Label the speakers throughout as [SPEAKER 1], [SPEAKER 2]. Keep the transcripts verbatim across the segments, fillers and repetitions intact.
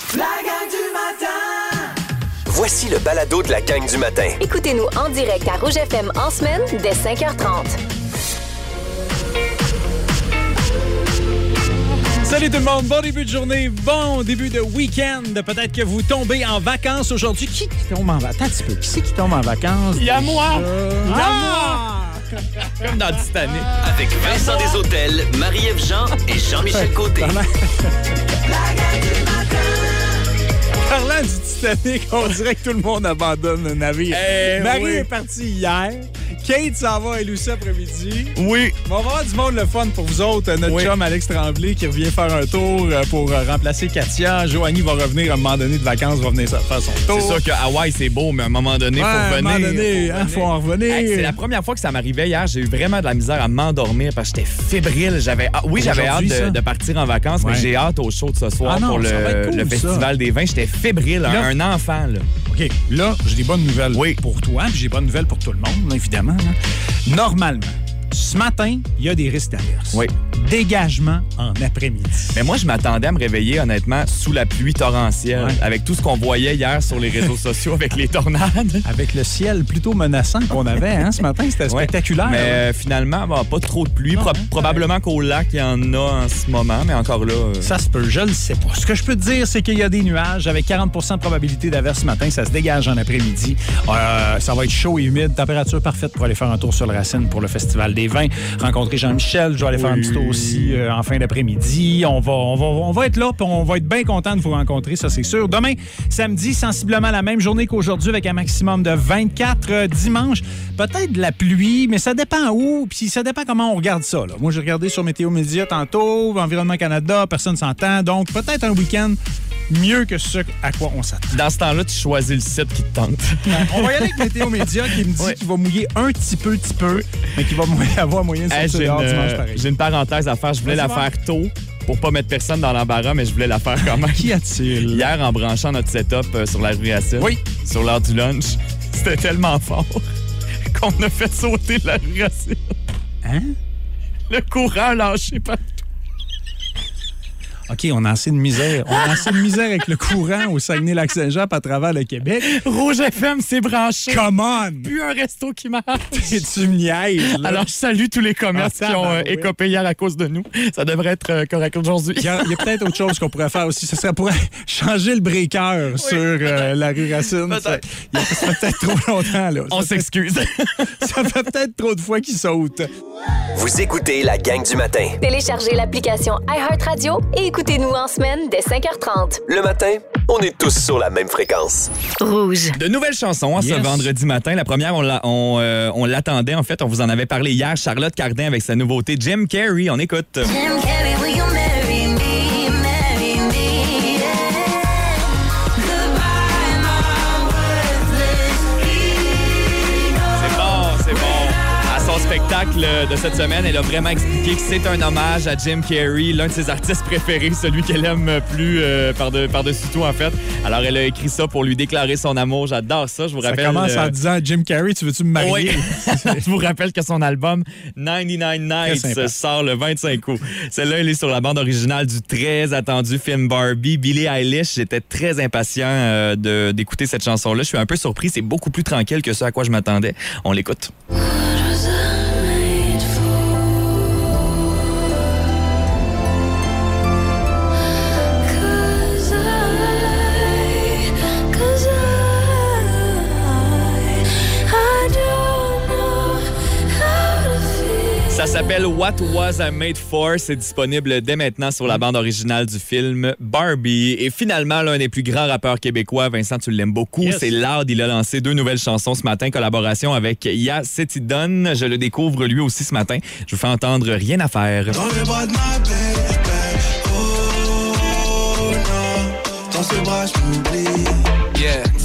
[SPEAKER 1] La gang du matin!
[SPEAKER 2] Voici le balado de la gang du matin.
[SPEAKER 3] Écoutez-nous en direct à Rouge F M en semaine dès cinq heures trente.
[SPEAKER 4] Salut tout le monde, bon début de journée, bon début de week-end. Peut-être que vous tombez en vacances aujourd'hui. Qui tombe en vacances? Attends un petit peu, qui c'est qui tombe en vacances?
[SPEAKER 5] Il y a moi!
[SPEAKER 4] Euh...
[SPEAKER 5] Il y a
[SPEAKER 4] ah!
[SPEAKER 5] moi! Comme dans Titanic.
[SPEAKER 2] Avec Vincent Desautels, Marie-Ève Jean et Jean-Michel Côté.
[SPEAKER 1] La gang du matin!
[SPEAKER 4] Parlant du Titanic, on dirait que tout le monde abandonne le navire.
[SPEAKER 5] Eh,
[SPEAKER 4] Marie
[SPEAKER 5] oui.
[SPEAKER 4] est partie hier. Kate s'en va à L U C après-midi.
[SPEAKER 5] Oui.
[SPEAKER 4] On va avoir du monde le fun pour vous autres. Notre
[SPEAKER 5] Oui.
[SPEAKER 4] chum Alex Tremblay qui revient faire un tour pour remplacer Katia. Joanie va revenir à un moment donné de vacances, va venir faire son tour.
[SPEAKER 5] C'est sûr que Hawaï, c'est beau, mais à un moment donné, il
[SPEAKER 4] Ouais,
[SPEAKER 5] faut
[SPEAKER 4] à un
[SPEAKER 5] revenir.
[SPEAKER 4] moment donné, il
[SPEAKER 5] faut
[SPEAKER 4] faut en revenir.
[SPEAKER 5] Hey, c'est la première fois que ça m'arrivait hier. J'ai eu vraiment de la misère à m'endormir parce que j'étais fébrile. J'avais, ah, oui, j'avais hâte
[SPEAKER 4] Aujourd'hui, ça?
[SPEAKER 5] de, de partir en vacances,
[SPEAKER 4] Ouais.
[SPEAKER 5] mais j'ai hâte au show de ce soir
[SPEAKER 4] Ah non,
[SPEAKER 5] pour
[SPEAKER 4] ça va
[SPEAKER 5] le,
[SPEAKER 4] être cool,
[SPEAKER 5] le
[SPEAKER 4] ça.
[SPEAKER 5] Festival des vins. J'étais fébrile,
[SPEAKER 4] Là-
[SPEAKER 5] un, un enfant. Là.
[SPEAKER 4] OK, là, j'ai des bonnes nouvelles
[SPEAKER 5] Oui.
[SPEAKER 4] pour toi, puis j'ai des bonnes nouvelles pour tout le monde, là, évidemment. là. Normalement, ce matin, il y a des risques d'averse.
[SPEAKER 5] Oui.
[SPEAKER 4] Dégagement en après-midi.
[SPEAKER 5] Mais moi, je m'attendais à me réveiller, honnêtement, sous la pluie torrentielle,
[SPEAKER 4] Ouais.
[SPEAKER 5] avec tout ce qu'on voyait hier sur les réseaux sociaux avec les tornades.
[SPEAKER 4] Avec le ciel plutôt menaçant qu'on avait hein, ce matin, c'était
[SPEAKER 5] Ouais.
[SPEAKER 4] spectaculaire.
[SPEAKER 5] Mais
[SPEAKER 4] là.
[SPEAKER 5] euh, finalement, bon, pas trop de pluie.
[SPEAKER 4] Non,
[SPEAKER 5] Pro-
[SPEAKER 4] hein,
[SPEAKER 5] probablement qu'au lac, il y en a en ce moment, mais encore là... euh,
[SPEAKER 4] Ça se peut, je le sais pas. Ce que je peux te dire, c'est qu'il y a des nuages avec quarante pour cent de probabilité d'averse ce matin. Ça se dégage en après-midi. Euh, ça va être chaud et humide. Température parfaite pour aller faire un tour sur le Racine pour le Festival des vins. Rencontrer Jean-Michel. Je vais aller faire un petit tour aussi euh, en fin d'après-midi. On va, on, va, on va être là puis on va être bien content de vous rencontrer, ça c'est sûr. Demain, samedi, sensiblement la même journée qu'aujourd'hui avec un maximum de vingt-quatre. Euh, dimanche, peut-être de la pluie, mais ça dépend où puis ça dépend comment on regarde ça. Là. Moi, j'ai regardé sur Météo Média tantôt, Environnement Canada, personne s'entend. Donc, peut-être un week-end mieux que ce à quoi on s'attend.
[SPEAKER 5] Dans ce temps-là, tu choisis le site qui te tente.
[SPEAKER 4] On va y aller avec Météo Média qui me dit
[SPEAKER 5] Ouais.
[SPEAKER 4] qu'il va mouiller un petit peu, petit peu, mais qu'il va mou- avoir moyen de
[SPEAKER 5] Hey,
[SPEAKER 4] sortir
[SPEAKER 5] j'ai,
[SPEAKER 4] dehors
[SPEAKER 5] une,
[SPEAKER 4] dimanche
[SPEAKER 5] euh,
[SPEAKER 4] pareil.
[SPEAKER 5] j'ai une parenthèse à faire. Je voulais
[SPEAKER 4] Vas-y,
[SPEAKER 5] la
[SPEAKER 4] voir.
[SPEAKER 5] faire tôt pour pas mettre personne dans l'embarras, mais je voulais la faire quand même.
[SPEAKER 4] Qu'y a-t-il?
[SPEAKER 5] Hier, en branchant notre setup euh, sur la rue Racine,
[SPEAKER 4] Oui.
[SPEAKER 5] sur l'heure du lunch, c'était tellement fort qu'on a fait sauter la rue Racine.
[SPEAKER 4] Hein?
[SPEAKER 5] Le courant a lâché partout.
[SPEAKER 4] OK, on a assez de misère. On a assez de misère avec le courant au Saguenay-Lac-Saint-Jean à travers le Québec.
[SPEAKER 5] Rouge F M s'est branché.
[SPEAKER 4] Come on!
[SPEAKER 5] Plus un resto qui marche.
[SPEAKER 4] Et tu me niaises, là.
[SPEAKER 5] Alors, je salue tous les commerces
[SPEAKER 4] Ah,
[SPEAKER 5] qui ont euh,
[SPEAKER 4] tabarouette.
[SPEAKER 5] écopé hier à cause de nous. Ça devrait être euh, correct aujourd'hui.
[SPEAKER 4] Il y a, il y a peut-être autre chose qu'on pourrait faire aussi. Ce serait pour changer le breaker sur euh, la rue Racine. Ça,
[SPEAKER 5] Peut-être.
[SPEAKER 4] il y a- ça fait peut-être trop longtemps. Là.
[SPEAKER 5] On
[SPEAKER 4] Ça fait-
[SPEAKER 5] s'excuse.
[SPEAKER 4] Ça fait peut-être trop de fois qu'il saute.
[SPEAKER 2] Vous écoutez la gang du matin.
[SPEAKER 3] Téléchargez l'application iHeartRadio et écoutez-nous en semaine dès cinq heures trente.
[SPEAKER 2] Le matin, on est tous sur la même fréquence.
[SPEAKER 3] Rouge.
[SPEAKER 5] De nouvelles chansons hein,
[SPEAKER 4] Yes.
[SPEAKER 5] ce vendredi matin. La première, on, l'a- on, euh, on l'attendait. En fait, on vous en avait parlé hier. Charlotte Cardin avec sa nouveauté Jim Carrey. On écoute.
[SPEAKER 6] Jim Carrey, will you marry me, marry me, yeah. Goodbye, my worthless ego.
[SPEAKER 5] C'est bon, c'est bon. À son spectacle de cette semaine, elle a vraiment expliqué que c'est un hommage à Jim Carrey, l'un de ses artistes préférés, celui qu'elle aime plus euh, par-de- par-dessus tout, en fait. Alors, elle a écrit ça pour lui déclarer son amour. J'adore ça. Je vous
[SPEAKER 4] Ça
[SPEAKER 5] rappelle...
[SPEAKER 4] commence en
[SPEAKER 5] euh,
[SPEAKER 4] disant Jim Carrey, tu veux-tu me marier?
[SPEAKER 5] Oui. Je vous rappelle que son album ninety-nine Nights
[SPEAKER 4] Très sympa.
[SPEAKER 5] sort le vingt-cinq août. Celle-là, elle est sur la bande originale du très attendu film Barbie. Billie Eilish, j'étais très impatient euh, de- d'écouter cette chanson-là. Je suis un peu surpris. C'est beaucoup plus tranquille que ce à quoi je m'attendais. On l'écoute.
[SPEAKER 6] What was I made for? 'Cause I, 'cause I, I don't know how to feel.
[SPEAKER 5] Ça s'appelle What Was I Made For? C'est disponible dès maintenant sur la bande originale du film Barbie. Et finalement, l'un des plus grands rappeurs québécois, Vincent, tu l'aimes beaucoup,
[SPEAKER 4] Yes.
[SPEAKER 5] c'est Loud. Il a lancé deux nouvelles chansons ce matin, collaboration avec Ya Setidon. Je le découvre lui aussi ce matin. Je vous fais entendre Rien à faire.
[SPEAKER 1] Dans les bras de ma baby, oh non. Dans ses bras, je m'oublie.
[SPEAKER 7] Yeah,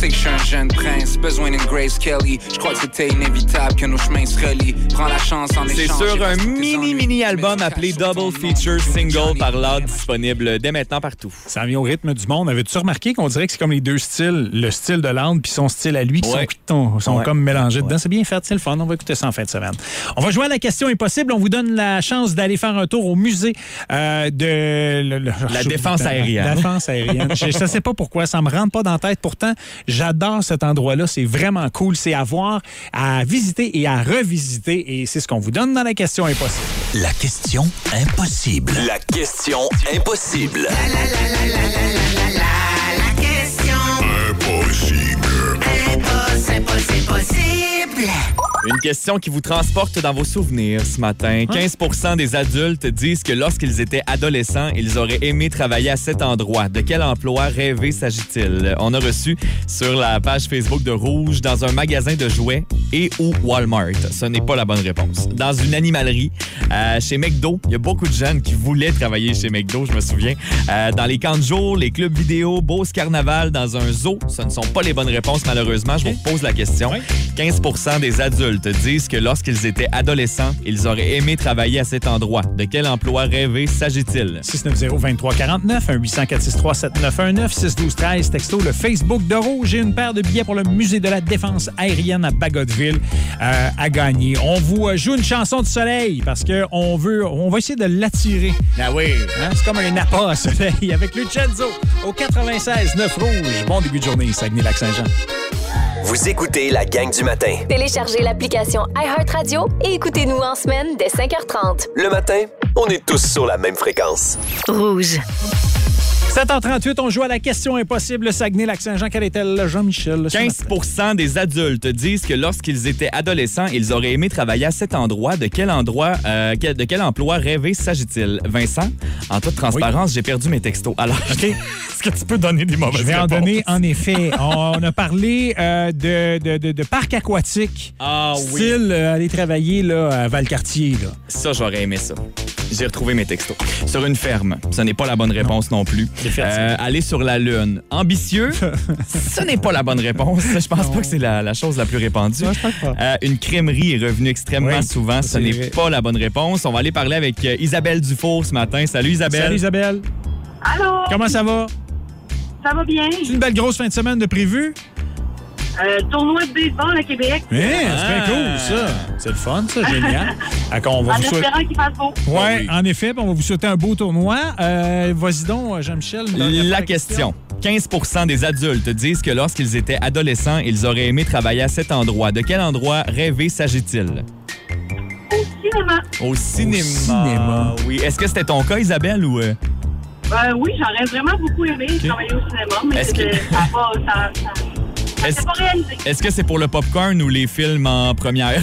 [SPEAKER 7] sais que je suis un jeune prince, besoin d'une Grace Kelly. Je crois que c'était inévitable que nos chemins se relient. Prends la chance en échange.
[SPEAKER 5] C'est sur un mini-mini-album appelé Double Feature Single par Loud, disponible dès maintenant partout.
[SPEAKER 4] Ça vient au rythme du monde. Avais-tu remarqué qu'on dirait que c'est comme les deux styles, le style de Loud puis son style à lui, qui
[SPEAKER 5] ouais.
[SPEAKER 4] sont, sont
[SPEAKER 5] ouais.
[SPEAKER 4] comme mélangés
[SPEAKER 5] ouais.
[SPEAKER 4] dedans. C'est bien fait, c'est le fun. On va écouter ça en fin de semaine. On va jouer à la question impossible. On vous donne la chance d'aller faire un tour au musée euh, de... Le, le,
[SPEAKER 5] la défense aérienne.
[SPEAKER 4] La défense aérienne. Je ne sais pas pourquoi. Ça me rentre pas dans la tête. Pourtant, j'adore cet endroit-là. C'est vraiment cool. C'est à voir, à visiter et à revisiter. Et c'est ce qu'on vous donne dans la question impossible.
[SPEAKER 2] La question impossible. La question impossible.
[SPEAKER 1] La, la, la, la, la, la, la, la, la question
[SPEAKER 2] Impossible.
[SPEAKER 1] impossible, impossible, possible.
[SPEAKER 5] Une question qui vous transporte dans vos souvenirs ce matin. quinze pour cent des adultes disent que lorsqu'ils étaient adolescents, ils auraient aimé travailler à cet endroit. De quel emploi rêvé s'agit-il? On a reçu sur la page Facebook de Rouge dans un magasin de jouets et ou Walmart. Ce n'est pas la bonne réponse. Dans une animalerie, euh, chez McDo, il y a beaucoup de jeunes qui voulaient travailler chez McDo, je me souviens. Euh, dans les camps de jour, les clubs vidéo, Beauce Carnaval, dans un zoo, ce ne sont pas les bonnes réponses malheureusement. Je vous pose la question.
[SPEAKER 4] Oui.
[SPEAKER 5] quinze pour cent des adultes disent que lorsqu'ils étaient adolescents, ils auraient aimé travailler à cet endroit. De quel emploi rêvé s'agit-il?
[SPEAKER 4] six neuf zéro, deux trois quatre neuf, un huit cent, quatre six trois, sept neuf un neuf, six un deux, un trois, texto, le Facebook de Rouge. J'ai une paire de billets pour le musée de la défense aérienne à Bagotville euh, à gagner. On vous euh, joue une chanson du soleil parce qu'on veut, on va essayer de l'attirer.
[SPEAKER 5] Ah oui!
[SPEAKER 4] Hein? C'est comme un appât à soleil avec Lucenzo au quatre-vingt-seize neuf Rouge. Bon début de journée, Saguenay-Lac-Saint-Jean.
[SPEAKER 2] Vous écoutez la gang du matin.
[SPEAKER 3] Téléchargez l'application iHeartRadio et écoutez-nous en semaine dès cinq heures trente.
[SPEAKER 2] Le matin, on est tous sur la même fréquence.
[SPEAKER 3] Rouge.
[SPEAKER 4] sept heures trente-huit, on joue à la question impossible. Saguenay-Lac-Saint-Jean, quel est-elle, Jean-Michel?
[SPEAKER 5] quinze pour cent des adultes disent que lorsqu'ils étaient adolescents, ils auraient aimé travailler à cet endroit. De quel endroit, euh, quel, de quel emploi rêvé s'agit-il? Vincent, en toute transparence, oui. J'ai perdu mes textos. Alors,
[SPEAKER 4] OK.
[SPEAKER 5] Est-ce que tu peux donner des mauvaises
[SPEAKER 4] Je vais
[SPEAKER 5] réponses?
[SPEAKER 4] en donner, en effet. On a parlé euh, de, de, de, de parc aquatique.
[SPEAKER 5] Ah oui.
[SPEAKER 4] Style euh, aller travailler là, à Valcartier. Là.
[SPEAKER 5] Ça, j'aurais aimé ça. J'ai retrouvé mes textos. Sur une ferme. Ce n'est pas la bonne réponse non, non plus. Euh, aller sur la Lune. Ambitieux. Ce n'est pas la bonne réponse. Je pense non. pas que c'est la, la chose la plus répandue.
[SPEAKER 4] Non, je pense pas.
[SPEAKER 5] Euh, une crèmerie est revenue extrêmement oui, souvent. Ce n'est vrai. pas la bonne réponse. On va aller parler avec euh, Isabelle Dufour ce matin. Salut Isabelle.
[SPEAKER 4] Salut Isabelle.
[SPEAKER 8] Allô.
[SPEAKER 4] Comment ça va?
[SPEAKER 8] Ça va bien.
[SPEAKER 4] C'est une belle grosse fin de semaine de prévu?
[SPEAKER 8] Euh, tournoi de baseball à Québec.
[SPEAKER 4] Hey, c'est ah. bien cool, ça. C'est le fun, ça, génial. On va
[SPEAKER 8] en
[SPEAKER 4] vous
[SPEAKER 8] espérant
[SPEAKER 4] souhaiter...
[SPEAKER 8] qu'il fasse beau.
[SPEAKER 4] Ouais, oui, en effet, on va vous souhaiter un beau tournoi. Euh, vas-y donc, Jean-Michel.
[SPEAKER 5] La question. quinze pour cent des adultes disent que lorsqu'ils étaient adolescents, ils auraient aimé travailler à cet endroit. De quel endroit rêvé s'agit-il?
[SPEAKER 8] Au cinéma.
[SPEAKER 5] Au cinéma.
[SPEAKER 4] Au cinéma.
[SPEAKER 5] Oui. Est-ce que c'était ton cas, Isabelle, ou... Euh...
[SPEAKER 8] Euh, oui, j'aurais vraiment beaucoup aimé okay. travailler au cinéma, mais
[SPEAKER 5] Est-ce que...
[SPEAKER 8] ça n'a pas... Ça, ça...
[SPEAKER 5] Est-ce...
[SPEAKER 8] pas réalisé.
[SPEAKER 5] Est-ce que c'est pour le popcorn ou les films en première?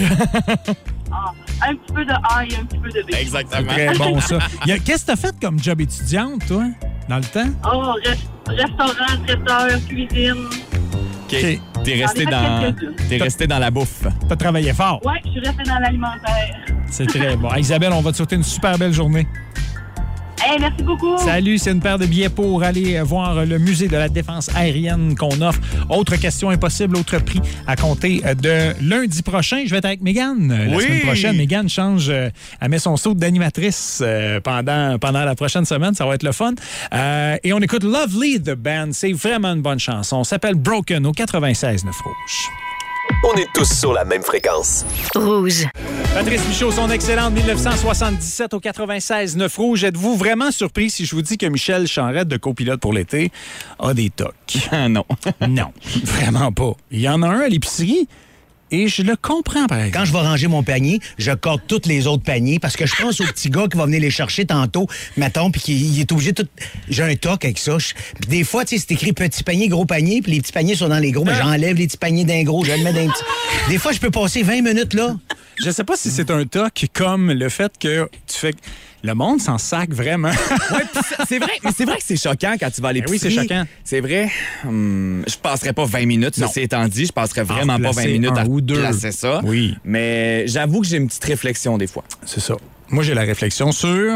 [SPEAKER 8] ah, un petit peu de A et un petit peu de B.
[SPEAKER 5] Exactement.
[SPEAKER 4] Très bon, ça. A... Qu'est-ce que tu as fait comme job étudiante, toi, dans le temps?
[SPEAKER 8] Oh, rest... restaurant, traiteur, cuisine.
[SPEAKER 5] OK. Okay. T'es resté dans... T'es resté dans la bouffe.
[SPEAKER 4] T'as travaillé fort.
[SPEAKER 8] Oui, je suis resté dans l'alimentaire.
[SPEAKER 4] C'est très bon. Isabelle, on va te souhaiter une super belle journée.
[SPEAKER 8] Hey, merci beaucoup.
[SPEAKER 4] Salut, c'est une paire de billets pour aller voir le musée de la défense aérienne qu'on offre. Autre question impossible, autre prix à compter de lundi prochain. Je vais être avec Mégane la
[SPEAKER 5] oui.
[SPEAKER 4] semaine prochaine. Mégane change, elle met son saut d'animatrice pendant, pendant la prochaine semaine. Ça va être le fun. Euh, et on écoute Lovely The Band. C'est vraiment une bonne chanson. Ça s'appelle Broken au quatre-vingt-seize neuf Rouge.
[SPEAKER 2] On est tous sur la même fréquence.
[SPEAKER 3] Rouge.
[SPEAKER 4] Patrice Michaud, son excellente dix-neuf cent soixante-dix-sept au quatre-vingt-seize neuf Rouge. Êtes-vous vraiment surpris si je vous dis que Michel Chanrette, de Copilote pour l'été, a des tocs?
[SPEAKER 5] Ah non.
[SPEAKER 4] Non, vraiment pas. Il y en a un à l'épicerie. Et je le comprends, par exemple.
[SPEAKER 9] Quand je vais ranger mon panier, je corde tous les autres paniers parce que je pense au petit gars qui va venir les chercher tantôt, mettons, puis qui est obligé de tout... J'ai un toc avec ça. Puis des fois, tu sais, c'est écrit petit panier, gros panier, puis les petits paniers sont dans les gros, mais j'enlève les petits paniers d'un gros, je le mets dans un petit... Des fois, je peux passer vingt minutes là.
[SPEAKER 4] Je sais pas si c'est un toc comme le fait que tu fais... Le monde s'en sac vraiment.
[SPEAKER 5] Ouais, c'est vrai, mais c'est vrai que c'est choquant quand tu vas à l'épicerie.
[SPEAKER 4] Oui, c'est choquant.
[SPEAKER 5] C'est vrai. Hum, je passerais pas vingt minutes, ça c'est étant dit. Je passerais vraiment pas vingt minutes à
[SPEAKER 4] ou deux.
[SPEAKER 5] placer ça.
[SPEAKER 4] Oui.
[SPEAKER 5] Mais j'avoue que j'ai une petite réflexion des fois.
[SPEAKER 4] C'est ça. Moi, j'ai la réflexion sur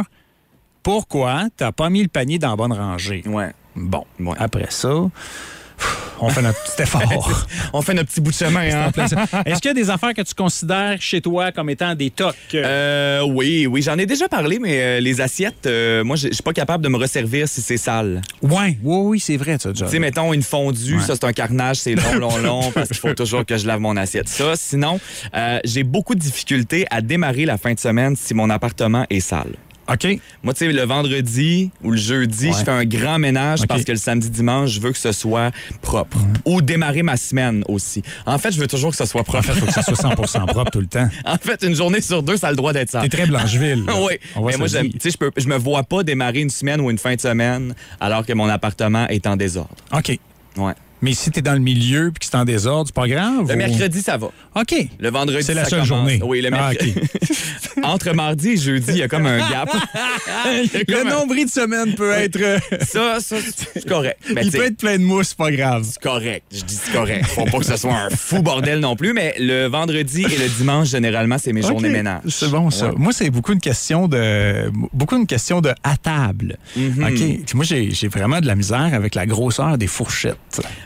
[SPEAKER 4] pourquoi t'as pas mis le panier dans la bonne rangée.
[SPEAKER 5] Ouais.
[SPEAKER 4] Bon,
[SPEAKER 5] ouais.
[SPEAKER 4] Après ça... On fait notre petit effort.
[SPEAKER 5] On fait notre petit bout de chemin. Hein?
[SPEAKER 4] Est-ce qu'il y a des affaires que tu considères chez toi comme étant des tocs?
[SPEAKER 5] Euh, oui, oui, j'en ai déjà parlé, mais euh, les assiettes, euh, moi, je suis pas capable de me resservir si c'est sale.
[SPEAKER 4] Ouais, oui, oui, c'est vrai, ça, John.
[SPEAKER 5] Tu sais, mettons une fondue,
[SPEAKER 4] Ouais.
[SPEAKER 5] ça, c'est un carnage, c'est long, long, long, parce qu'il faut toujours que je lave mon assiette. Ça, sinon, euh, j'ai beaucoup de difficultés à démarrer la fin de semaine si mon appartement est sale.
[SPEAKER 4] OK.
[SPEAKER 5] Moi, tu sais, le vendredi ou le jeudi,
[SPEAKER 4] Ouais.
[SPEAKER 5] je fais un grand ménage
[SPEAKER 4] OK.
[SPEAKER 5] parce que le samedi, dimanche, je veux que ce soit propre. Ou démarrer ma semaine aussi. En fait, je veux toujours que ce soit
[SPEAKER 4] En
[SPEAKER 5] propre.
[SPEAKER 4] fait, il faut que ça soit cent pour cent propre tout le temps.
[SPEAKER 5] En fait, une journée sur deux, ça a le droit d'être ça.
[SPEAKER 4] T'es très Blancheville. là.
[SPEAKER 5] Oui,
[SPEAKER 4] On va
[SPEAKER 5] mais
[SPEAKER 4] se
[SPEAKER 5] moi,
[SPEAKER 4] le
[SPEAKER 5] j'aime-
[SPEAKER 4] dire.
[SPEAKER 5] tu sais, je peux, je me vois pas démarrer une semaine ou une fin de semaine alors que mon appartement est en désordre.
[SPEAKER 4] OK.
[SPEAKER 5] Ouais.
[SPEAKER 4] Mais si t'es dans le milieu et que c'est en désordre, c'est pas grave?
[SPEAKER 5] Le
[SPEAKER 4] ou-
[SPEAKER 5] mercredi, ça va.
[SPEAKER 4] OK.
[SPEAKER 5] Le vendredi,
[SPEAKER 4] C'est la
[SPEAKER 5] ça
[SPEAKER 4] seule
[SPEAKER 5] commence.
[SPEAKER 4] journée.
[SPEAKER 5] Oui, le
[SPEAKER 4] Ah,
[SPEAKER 5] mercredi. Entre mardi et jeudi, il y a comme un gap. Il y a
[SPEAKER 4] Le
[SPEAKER 5] comme un-
[SPEAKER 4] nombril de semaine peut être... euh,
[SPEAKER 5] Ça, ça, c'est correct. Mais
[SPEAKER 4] il
[SPEAKER 5] tu sais,
[SPEAKER 4] peut être plein de mousse, c'est pas grave.
[SPEAKER 5] c'est correct. Je dis c'est correct. Faut pas que ce soit un fou bordel non plus, mais le vendredi et le dimanche, généralement, c'est mes journées
[SPEAKER 4] OK.
[SPEAKER 5] ménage.
[SPEAKER 4] C'est bon, ça.
[SPEAKER 5] Ouais.
[SPEAKER 4] Moi, c'est beaucoup une question de beaucoup une question de à table.
[SPEAKER 5] Mhm.
[SPEAKER 4] OK. Puis moi, j'ai j'ai vraiment de la misère avec la grosseur des fourchettes.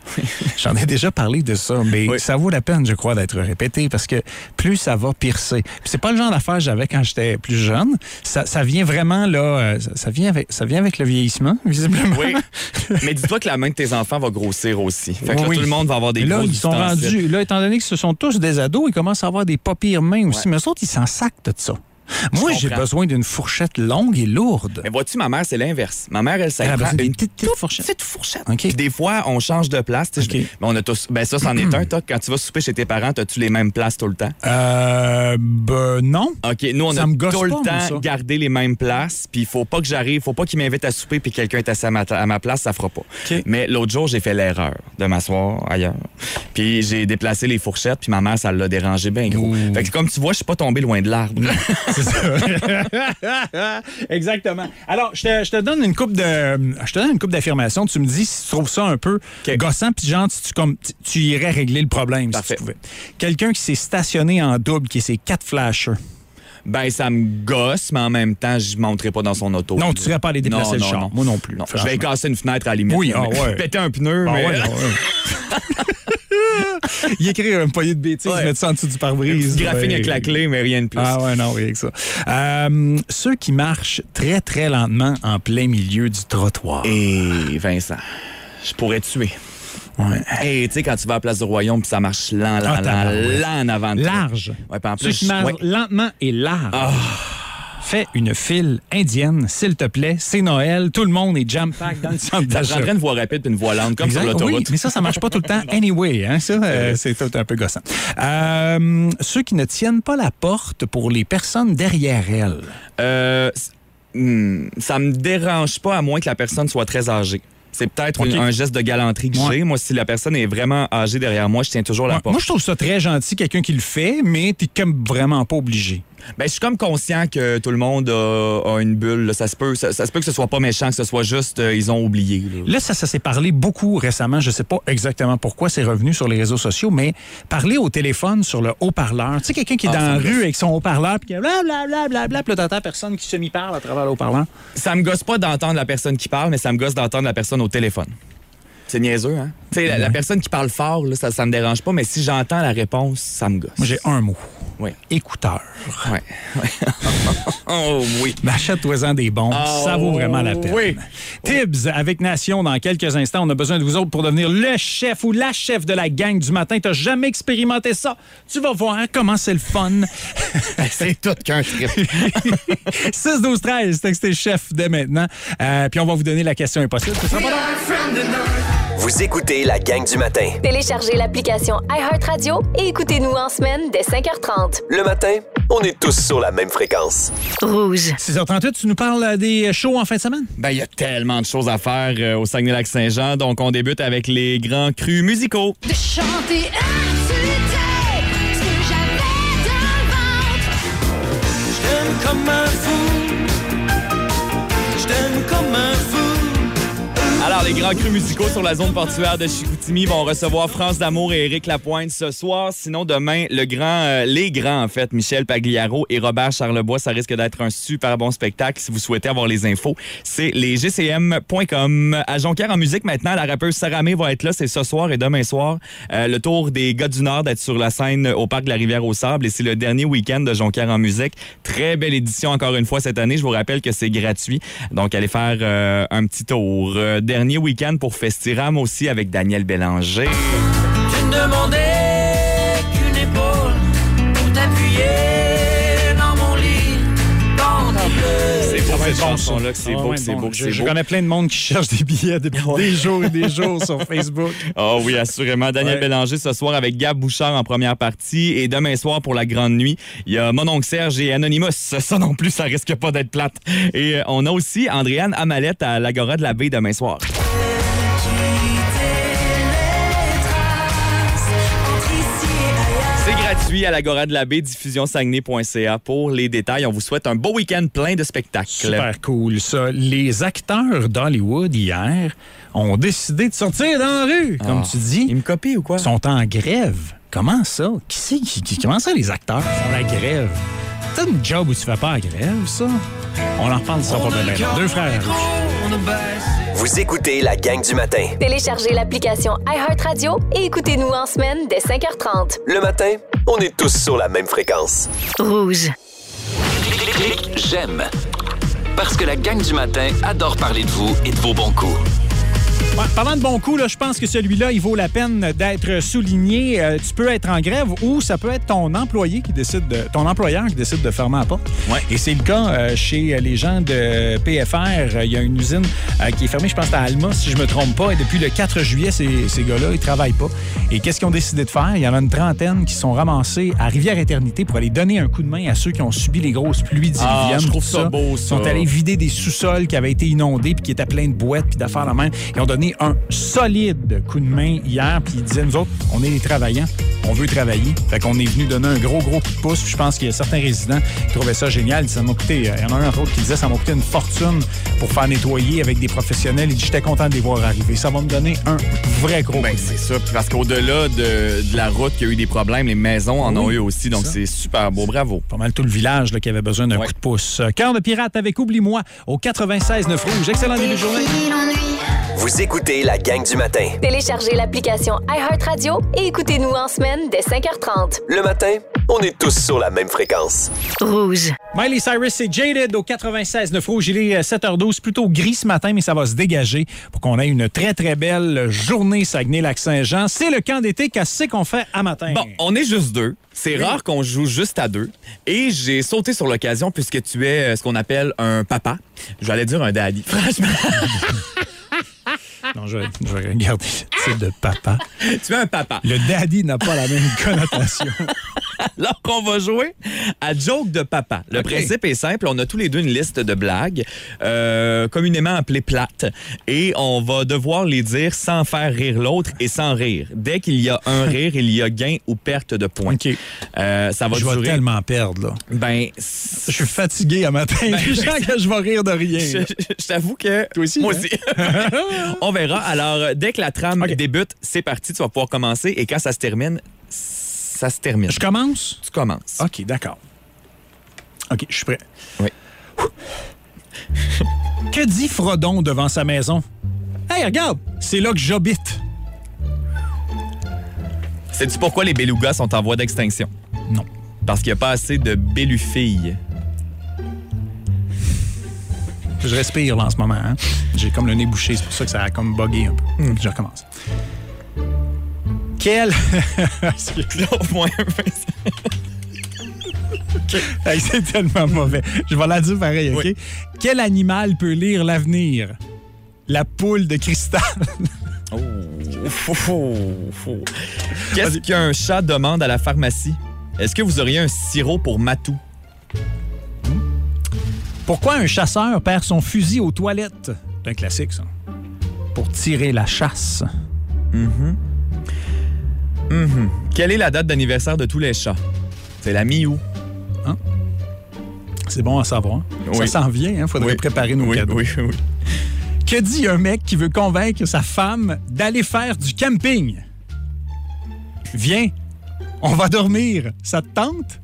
[SPEAKER 4] J'en ai déjà parlé de ça, mais
[SPEAKER 5] Oui.
[SPEAKER 4] ça vaut la peine, je crois, d'être répété parce que plus ça va, pire c'est. Puis c'est pas le genre d'affaire que j'avais quand j'étais plus jeune. Ça, ça vient vraiment, là, euh, ça, ça vient avec, ça vient avec le vieillissement, visiblement.
[SPEAKER 5] Oui. Mais dis-toi que la main de tes enfants va grossir aussi. Fait que là,
[SPEAKER 4] Oui.
[SPEAKER 5] tout le monde va avoir des
[SPEAKER 4] Mais là,
[SPEAKER 5] gros
[SPEAKER 4] ils sont
[SPEAKER 5] ustensiles.
[SPEAKER 4] rendus, là, étant donné que ce sont tous des ados, ils commencent à avoir des pas pires mains aussi.
[SPEAKER 5] Ouais.
[SPEAKER 4] Mais eux autres, ils s'en sacent de ça. Moi, j'ai
[SPEAKER 5] comprends.
[SPEAKER 4] besoin d'une fourchette longue et lourde.
[SPEAKER 5] Mais vois-tu, ma mère, c'est l'inverse. Ma mère, elle, ça
[SPEAKER 4] Elle a
[SPEAKER 5] prend
[SPEAKER 4] besoin d'une
[SPEAKER 5] une
[SPEAKER 4] petite, petite
[SPEAKER 5] toute
[SPEAKER 4] fourchette.
[SPEAKER 5] petite fourchette.
[SPEAKER 4] OK.
[SPEAKER 5] Puis des fois, on change de place. tu sais,
[SPEAKER 4] OK.
[SPEAKER 5] je- ben, on a tous, ben ça, c'en est un, toi. Quand tu vas souper chez tes parents, as-tu les mêmes places tout le temps?
[SPEAKER 4] Euh, ben non.
[SPEAKER 5] OK, nous, on
[SPEAKER 4] Ça
[SPEAKER 5] a
[SPEAKER 4] me gosse
[SPEAKER 5] tout le
[SPEAKER 4] pas, moi, ça.
[SPEAKER 5] temps gardé les mêmes places. Puis il faut pas que j'arrive, faut pas qu'il m'invite à souper puis quelqu'un est assis à ma, à ma place, ça fera pas.
[SPEAKER 4] OK.
[SPEAKER 5] Mais l'autre jour, j'ai fait l'erreur de m'asseoir ailleurs. Puis j'ai déplacé les fourchettes, puis ma mère, ça l'a dérangé bien gros.
[SPEAKER 4] Ouh.
[SPEAKER 5] Fait que comme tu vois, je suis pas tombé loin de l'arbre.
[SPEAKER 4] C'est ça. Exactement. Alors, je te, je te donne une coupe de, je te donne une coupe d'affirmations. Tu me dis si tu trouves ça un peu
[SPEAKER 5] OK.
[SPEAKER 4] gossant, puis genre, si tu, comme, tu, tu irais régler le problème
[SPEAKER 5] Parfait.
[SPEAKER 4] si tu pouvais. Quelqu'un qui s'est stationné en double, qui est ses quatre flashers.
[SPEAKER 5] Ben, ça me gosse, mais en même temps, je monterai pas dans son auto.
[SPEAKER 4] Non, tu irais pas aller déplacer
[SPEAKER 5] Non,
[SPEAKER 4] le
[SPEAKER 5] non,
[SPEAKER 4] char.
[SPEAKER 5] non.
[SPEAKER 4] Moi non plus.
[SPEAKER 5] Non, je
[SPEAKER 4] franchement.
[SPEAKER 5] vais casser une fenêtre à la limite.
[SPEAKER 4] Oui,
[SPEAKER 5] là,
[SPEAKER 4] ah
[SPEAKER 5] mais
[SPEAKER 4] ouais.
[SPEAKER 5] péter un pneu,
[SPEAKER 4] Ah
[SPEAKER 5] mais...
[SPEAKER 4] ouais, ah ouais. Il écrit un poignet de bêtises,
[SPEAKER 5] Ouais.
[SPEAKER 4] mettre ça en dessous du pare-brise.
[SPEAKER 5] Petit graphine
[SPEAKER 4] Ouais.
[SPEAKER 5] avec la clé, mais rien de plus.
[SPEAKER 4] Ah ouais, non, rien que ça. Euh, ceux qui marchent très, très lentement en plein milieu du trottoir.
[SPEAKER 5] Et Vincent, je pourrais te tuer.
[SPEAKER 4] Ouais.
[SPEAKER 5] Et tu sais, quand tu vas à la Place du Royaume, puis ça marche lent, lent,
[SPEAKER 4] Ah,
[SPEAKER 5] lent,
[SPEAKER 4] tabarouette.
[SPEAKER 5] lent en avant de toi.
[SPEAKER 4] Large.
[SPEAKER 5] Ouais, puis en
[SPEAKER 4] Ceux
[SPEAKER 5] plus,
[SPEAKER 4] qui marchent
[SPEAKER 5] ouais.
[SPEAKER 4] lentement et large.
[SPEAKER 5] Ah.
[SPEAKER 4] Fais une file indienne, s'il te plaît. C'est Noël. Tout le monde est jam-pack dans le centre
[SPEAKER 5] Ça
[SPEAKER 4] d'achat.
[SPEAKER 5] prendrait une voie rapide puis une voie lente, comme
[SPEAKER 4] Exact.
[SPEAKER 5] sur l'autoroute.
[SPEAKER 4] Oui, mais ça, ça marche pas tout le temps anyway. Hein, ça, euh, c'est tout un peu gossant. Euh, ceux qui ne tiennent pas la porte pour les personnes derrière elles.
[SPEAKER 5] Euh, c- hmm, ça me dérange pas à moins que la personne soit très âgée. C'est peut-être
[SPEAKER 4] OK.
[SPEAKER 5] une- un geste de galanterie que
[SPEAKER 4] Ouais.
[SPEAKER 5] j'ai. Moi, si la personne est vraiment âgée derrière moi, je tiens toujours la
[SPEAKER 4] Ouais,
[SPEAKER 5] porte.
[SPEAKER 4] moi, je trouve ça très gentil, quelqu'un qui le fait, mais t'es comme vraiment pas obligé.
[SPEAKER 5] Ben, je suis comme conscient que tout le monde a, a une bulle. là. Ça se peut, ça, ça se peut que ce soit pas méchant, que ce soit juste euh, ils ont oublié. là.
[SPEAKER 4] Là, ça, ça s'est parlé beaucoup récemment. Je sais pas exactement pourquoi c'est revenu sur les réseaux sociaux, mais parler au téléphone sur le haut-parleur. Tu sais, quelqu'un qui est
[SPEAKER 5] Ah,
[SPEAKER 4] dans
[SPEAKER 5] ça
[SPEAKER 4] la
[SPEAKER 5] me
[SPEAKER 4] rue
[SPEAKER 5] gosse.
[SPEAKER 4] avec son haut-parleur, puis qui a blablabla, blablabla, puis là, t'entends personne qui semi-parle à travers le haut-parleur.
[SPEAKER 5] Ça me gosse pas d'entendre la personne qui parle, mais ça me gosse d'entendre la personne au téléphone. C'est niaiseux, hein? Tu sais, la, la personne qui parle fort, là, ça, ça me dérange pas, mais si j'entends la réponse, ça me gosse.
[SPEAKER 4] Moi, j'ai un mot.
[SPEAKER 5] Oui.
[SPEAKER 4] Écouteur.
[SPEAKER 5] Ouais. ouais. Oh oui.
[SPEAKER 4] Mais achète-toi-en des bons.
[SPEAKER 5] Oh,
[SPEAKER 4] ça vaut vraiment la peine.
[SPEAKER 5] oui.
[SPEAKER 4] Tibbs, avec Nation, dans quelques instants, on a besoin de vous autres pour devenir le chef ou la chef de la gang du matin. T'as jamais expérimenté ça? Tu vas voir comment c'est le fun.
[SPEAKER 5] C'est tout qu'un trip.
[SPEAKER 4] six douze treize, textez chef dès maintenant. Euh, puis on va vous donner la question impossible. Ce sera pas long.
[SPEAKER 2] Vous écoutez la gang du matin.
[SPEAKER 3] Téléchargez l'application iHeartRadio et écoutez-nous en semaine dès cinq heures trente.
[SPEAKER 2] Le matin, on est tous sur la même fréquence.
[SPEAKER 3] Rouge.
[SPEAKER 4] six heures trente-huit, tu nous parles des shows en fin de semaine?
[SPEAKER 5] Ben, il y a tellement de choses à faire euh, au Saguenay-Lac-Saint-Jean, donc on débute avec les grands crus musicaux.
[SPEAKER 6] De chanter insulter ce que j'avais dans le ventre.
[SPEAKER 1] Je t'aime comme un fou. Je t'aime comme un fou.
[SPEAKER 5] Alors, Alors, les grands crus musicaux sur la zone portuaire de Chicoutimi vont recevoir France d'Amour et Éric Lapointe ce soir. Sinon, demain, le grand, euh, les grands, en fait, Michel Pagliaro et Robert Charlebois. Ça risque d'être un super bon spectacle. Si vous souhaitez avoir les infos, c'est les g c m point com. À Jonquière en musique, maintenant, la rappeuse Sarah May va être là. C'est ce soir et demain soir. Euh, le tour des gars du Nord d'être sur la scène au Parc de la Rivière-au-Sable. Et c'est le dernier week-end de Jonquière en musique. Très belle édition, encore une fois, cette année. Je vous rappelle que c'est gratuit. Donc, allez faire euh, un petit tour. Euh, dernier week-end pour Festiram aussi avec Daniel Bélanger.
[SPEAKER 1] Tu ne demandais qu'une épaule pour t'appuyer dans mon lit, dans ton
[SPEAKER 5] C'est beau, cette
[SPEAKER 4] bon,
[SPEAKER 5] chanson-là, que c'est
[SPEAKER 4] Ah,
[SPEAKER 5] beau,
[SPEAKER 4] ouais,
[SPEAKER 5] que c'est
[SPEAKER 4] bon,
[SPEAKER 5] beau, que
[SPEAKER 4] je,
[SPEAKER 5] c'est
[SPEAKER 4] je
[SPEAKER 5] beau.
[SPEAKER 4] connais plein de monde qui cherche des billets depuis des jours et des jours sur Facebook.
[SPEAKER 5] Oh oui, assurément. Daniel
[SPEAKER 4] Ouais.
[SPEAKER 5] Bélanger ce soir avec Gab Bouchard en première partie. Et demain soir, pour la grande nuit, il y a Mon oncle Serge et Anonymous. Ça non plus, ça risque pas d'être plate. Et euh, on a aussi Andréane Amalette à l'Agora de la Baie demain soir. C'est gratuit à l'Agora de la Baie, diffusion saguenay point c a pour les détails. On vous souhaite un beau week-end plein de spectacles.
[SPEAKER 4] Super cool, ça. Les acteurs d'Hollywood, hier, ont décidé de sortir dans la rue, comme
[SPEAKER 5] Ah.
[SPEAKER 4] tu dis.
[SPEAKER 5] Ils me copient ou quoi?
[SPEAKER 4] Ils sont en grève. Comment ça? Qui c'est qui, qui- comment ça, les acteurs font la grève? C'est une job où tu fais pas la grève, ça? On en reparle, ça va bien. Deux frères.
[SPEAKER 2] Vous écoutez la gang du matin.
[SPEAKER 3] Téléchargez l'application iHeartRadio et écoutez-nous en semaine dès cinq heures trente.
[SPEAKER 2] Le matin, on est tous sur la même fréquence.
[SPEAKER 3] Rouge.
[SPEAKER 2] Clique j'aime. Parce que la gang du matin adore parler de vous et de vos bons coups.
[SPEAKER 4] Ouais, parlant de bons coups, là, je pense que celui-là, il vaut la peine d'être souligné. Euh, tu peux être en grève ou ça peut être ton employé qui décide de, ton employeur qui décide de fermer la porte.
[SPEAKER 5] Ouais.
[SPEAKER 4] Et c'est le cas euh, chez les gens de P F R. Il y a une usine euh, qui est fermée, je pense que c'est à Alma, si je me trompe pas. Et depuis le quatre juillet, ces, ces gars-là, ils travaillent pas. Et qu'est-ce qu'ils ont décidé de faire? Il y en a une trentaine qui sont ramassés à Rivière-Éternité pour aller donner un coup de main à ceux qui ont subi les grosses pluies diluviennes.
[SPEAKER 5] Ah, je trouve
[SPEAKER 4] tout
[SPEAKER 5] ça beau, ça.
[SPEAKER 4] Ils sont allés vider des sous-sols qui avaient été inondés puis qui étaient pleins de boîtes puis d'affaires la même. Ils ont donné un solide coup de main hier puis ils disaient, nous autres, on est les travaillants, on veut travailler. Fait qu'on est venu donner un gros, gros coup de pouce. Puis je pense qu'il y a certains résidents qui trouvaient ça génial. Ça m'a coûté, il y en a un entre autres qui disait, ça m'a coûté une fortune pour faire nettoyer avec des professionnels. Il dit, j'étais content de les voir arriver. Ça va me donner un vrai gros
[SPEAKER 5] Ben,
[SPEAKER 4] coup de
[SPEAKER 5] c'est ça. Parce qu'au-delà de, de la route qui a eu des problèmes, les maisons en
[SPEAKER 4] Oui,
[SPEAKER 5] ont eu aussi. Donc,
[SPEAKER 4] ça.
[SPEAKER 5] c'est super beau. Bravo.
[SPEAKER 4] pas mal tout le village là, qui avait besoin d'un
[SPEAKER 5] Ouais.
[SPEAKER 4] coup de pouce. Euh, Cœur de pirate avec Oublie-moi au quatre-vingt-seize neuf Rouge. Excellent début de journée.
[SPEAKER 2] Vous écoutez la gang du matin.
[SPEAKER 3] Téléchargez l'application iHeartRadio et écoutez-nous en semaine dès cinq heures trente.
[SPEAKER 2] Le matin, on est tous sur la même fréquence.
[SPEAKER 3] Rouge.
[SPEAKER 4] Miley Cyrus et Jaded au quatre-vingt-seize neuf Rouge. Il est euh, sept heures douze, plutôt gris ce matin, mais ça va se dégager pour qu'on ait une très, très belle journée Saguenay-Lac-Saint-Jean. C'est le camp d'été. Qu'est-ce qu'on fait à matin?
[SPEAKER 5] Bon, on est juste deux. C'est rare qu'on joue juste à deux. Et j'ai sauté sur l'occasion puisque tu es euh, ce qu'on appelle un papa. J'allais dire un daddy. Franchement,
[SPEAKER 4] Non, je vais, je vais regarder le titre de papa.
[SPEAKER 5] tu es un papa.
[SPEAKER 4] Le daddy n'a pas la même connotation.
[SPEAKER 5] Alors qu'on va jouer à Joke de papa. Le
[SPEAKER 4] OK.
[SPEAKER 5] principe est simple. On a tous les deux une liste de blagues, euh, communément appelées plates. Et on va devoir les dire sans faire rire l'autre et sans rire. Dès qu'il y a un rire, il y a gain ou perte de points.
[SPEAKER 4] OK.
[SPEAKER 5] Euh, ça va
[SPEAKER 4] Je vais
[SPEAKER 5] durer...
[SPEAKER 4] tellement perdre, là.
[SPEAKER 5] Ben,
[SPEAKER 4] Je suis fatigué à matin. je sens que je vais rire de rien.
[SPEAKER 5] je,
[SPEAKER 4] là.
[SPEAKER 5] je- je t'avoue que...
[SPEAKER 4] Toi aussi,
[SPEAKER 5] Moi
[SPEAKER 4] hein?
[SPEAKER 5] aussi. On verra. Alors, dès que la trame
[SPEAKER 4] OK.
[SPEAKER 5] débute, c'est parti. Tu vas pouvoir commencer. Et quand ça se termine, ça se termine.
[SPEAKER 4] Je commence?
[SPEAKER 5] Tu commences.
[SPEAKER 4] OK, d'accord. OK, je suis prêt.
[SPEAKER 5] Oui.
[SPEAKER 4] Que dit Frodon devant sa maison? Hey, regarde, c'est là que j'habite.
[SPEAKER 5] Sais-tu pourquoi les belugas sont en voie d'extinction?
[SPEAKER 4] Non.
[SPEAKER 5] Parce qu'il n'y a pas assez de bellufilles.
[SPEAKER 4] Je respire là, en ce moment. Hein? J'ai comme le nez bouché, c'est pour ça que ça a comme bugué un peu.
[SPEAKER 5] Hmm.
[SPEAKER 4] Je recommence. Quel...
[SPEAKER 5] Au moins,
[SPEAKER 4] Hey, c'est tellement mauvais. Je vais la dire pareil, OK?
[SPEAKER 5] Oui.
[SPEAKER 4] Quel animal peut lire l'avenir? La poule de cristal.
[SPEAKER 5] Oh, fou, fou, fou. Qu'est-ce qu'un chat demande à la pharmacie? Est-ce que vous auriez un sirop pour Matou?
[SPEAKER 4] Pourquoi un chasseur perd son fusil aux toilettes? C'est un classique, ça. Pour tirer la chasse.
[SPEAKER 5] Mhm. Quelle est la date d'anniversaire de tous les chats? C'est la mi-août.
[SPEAKER 4] C'est bon à savoir. Ça
[SPEAKER 5] Oui.
[SPEAKER 4] s'en vient, hein? Faudrait
[SPEAKER 5] Oui.
[SPEAKER 4] préparer nos
[SPEAKER 5] Oui,
[SPEAKER 4] cadeaux.
[SPEAKER 5] oui, oui.
[SPEAKER 4] Que dit un mec qui veut convaincre sa femme d'aller faire du camping? Viens, on va dormir. Ça te tente?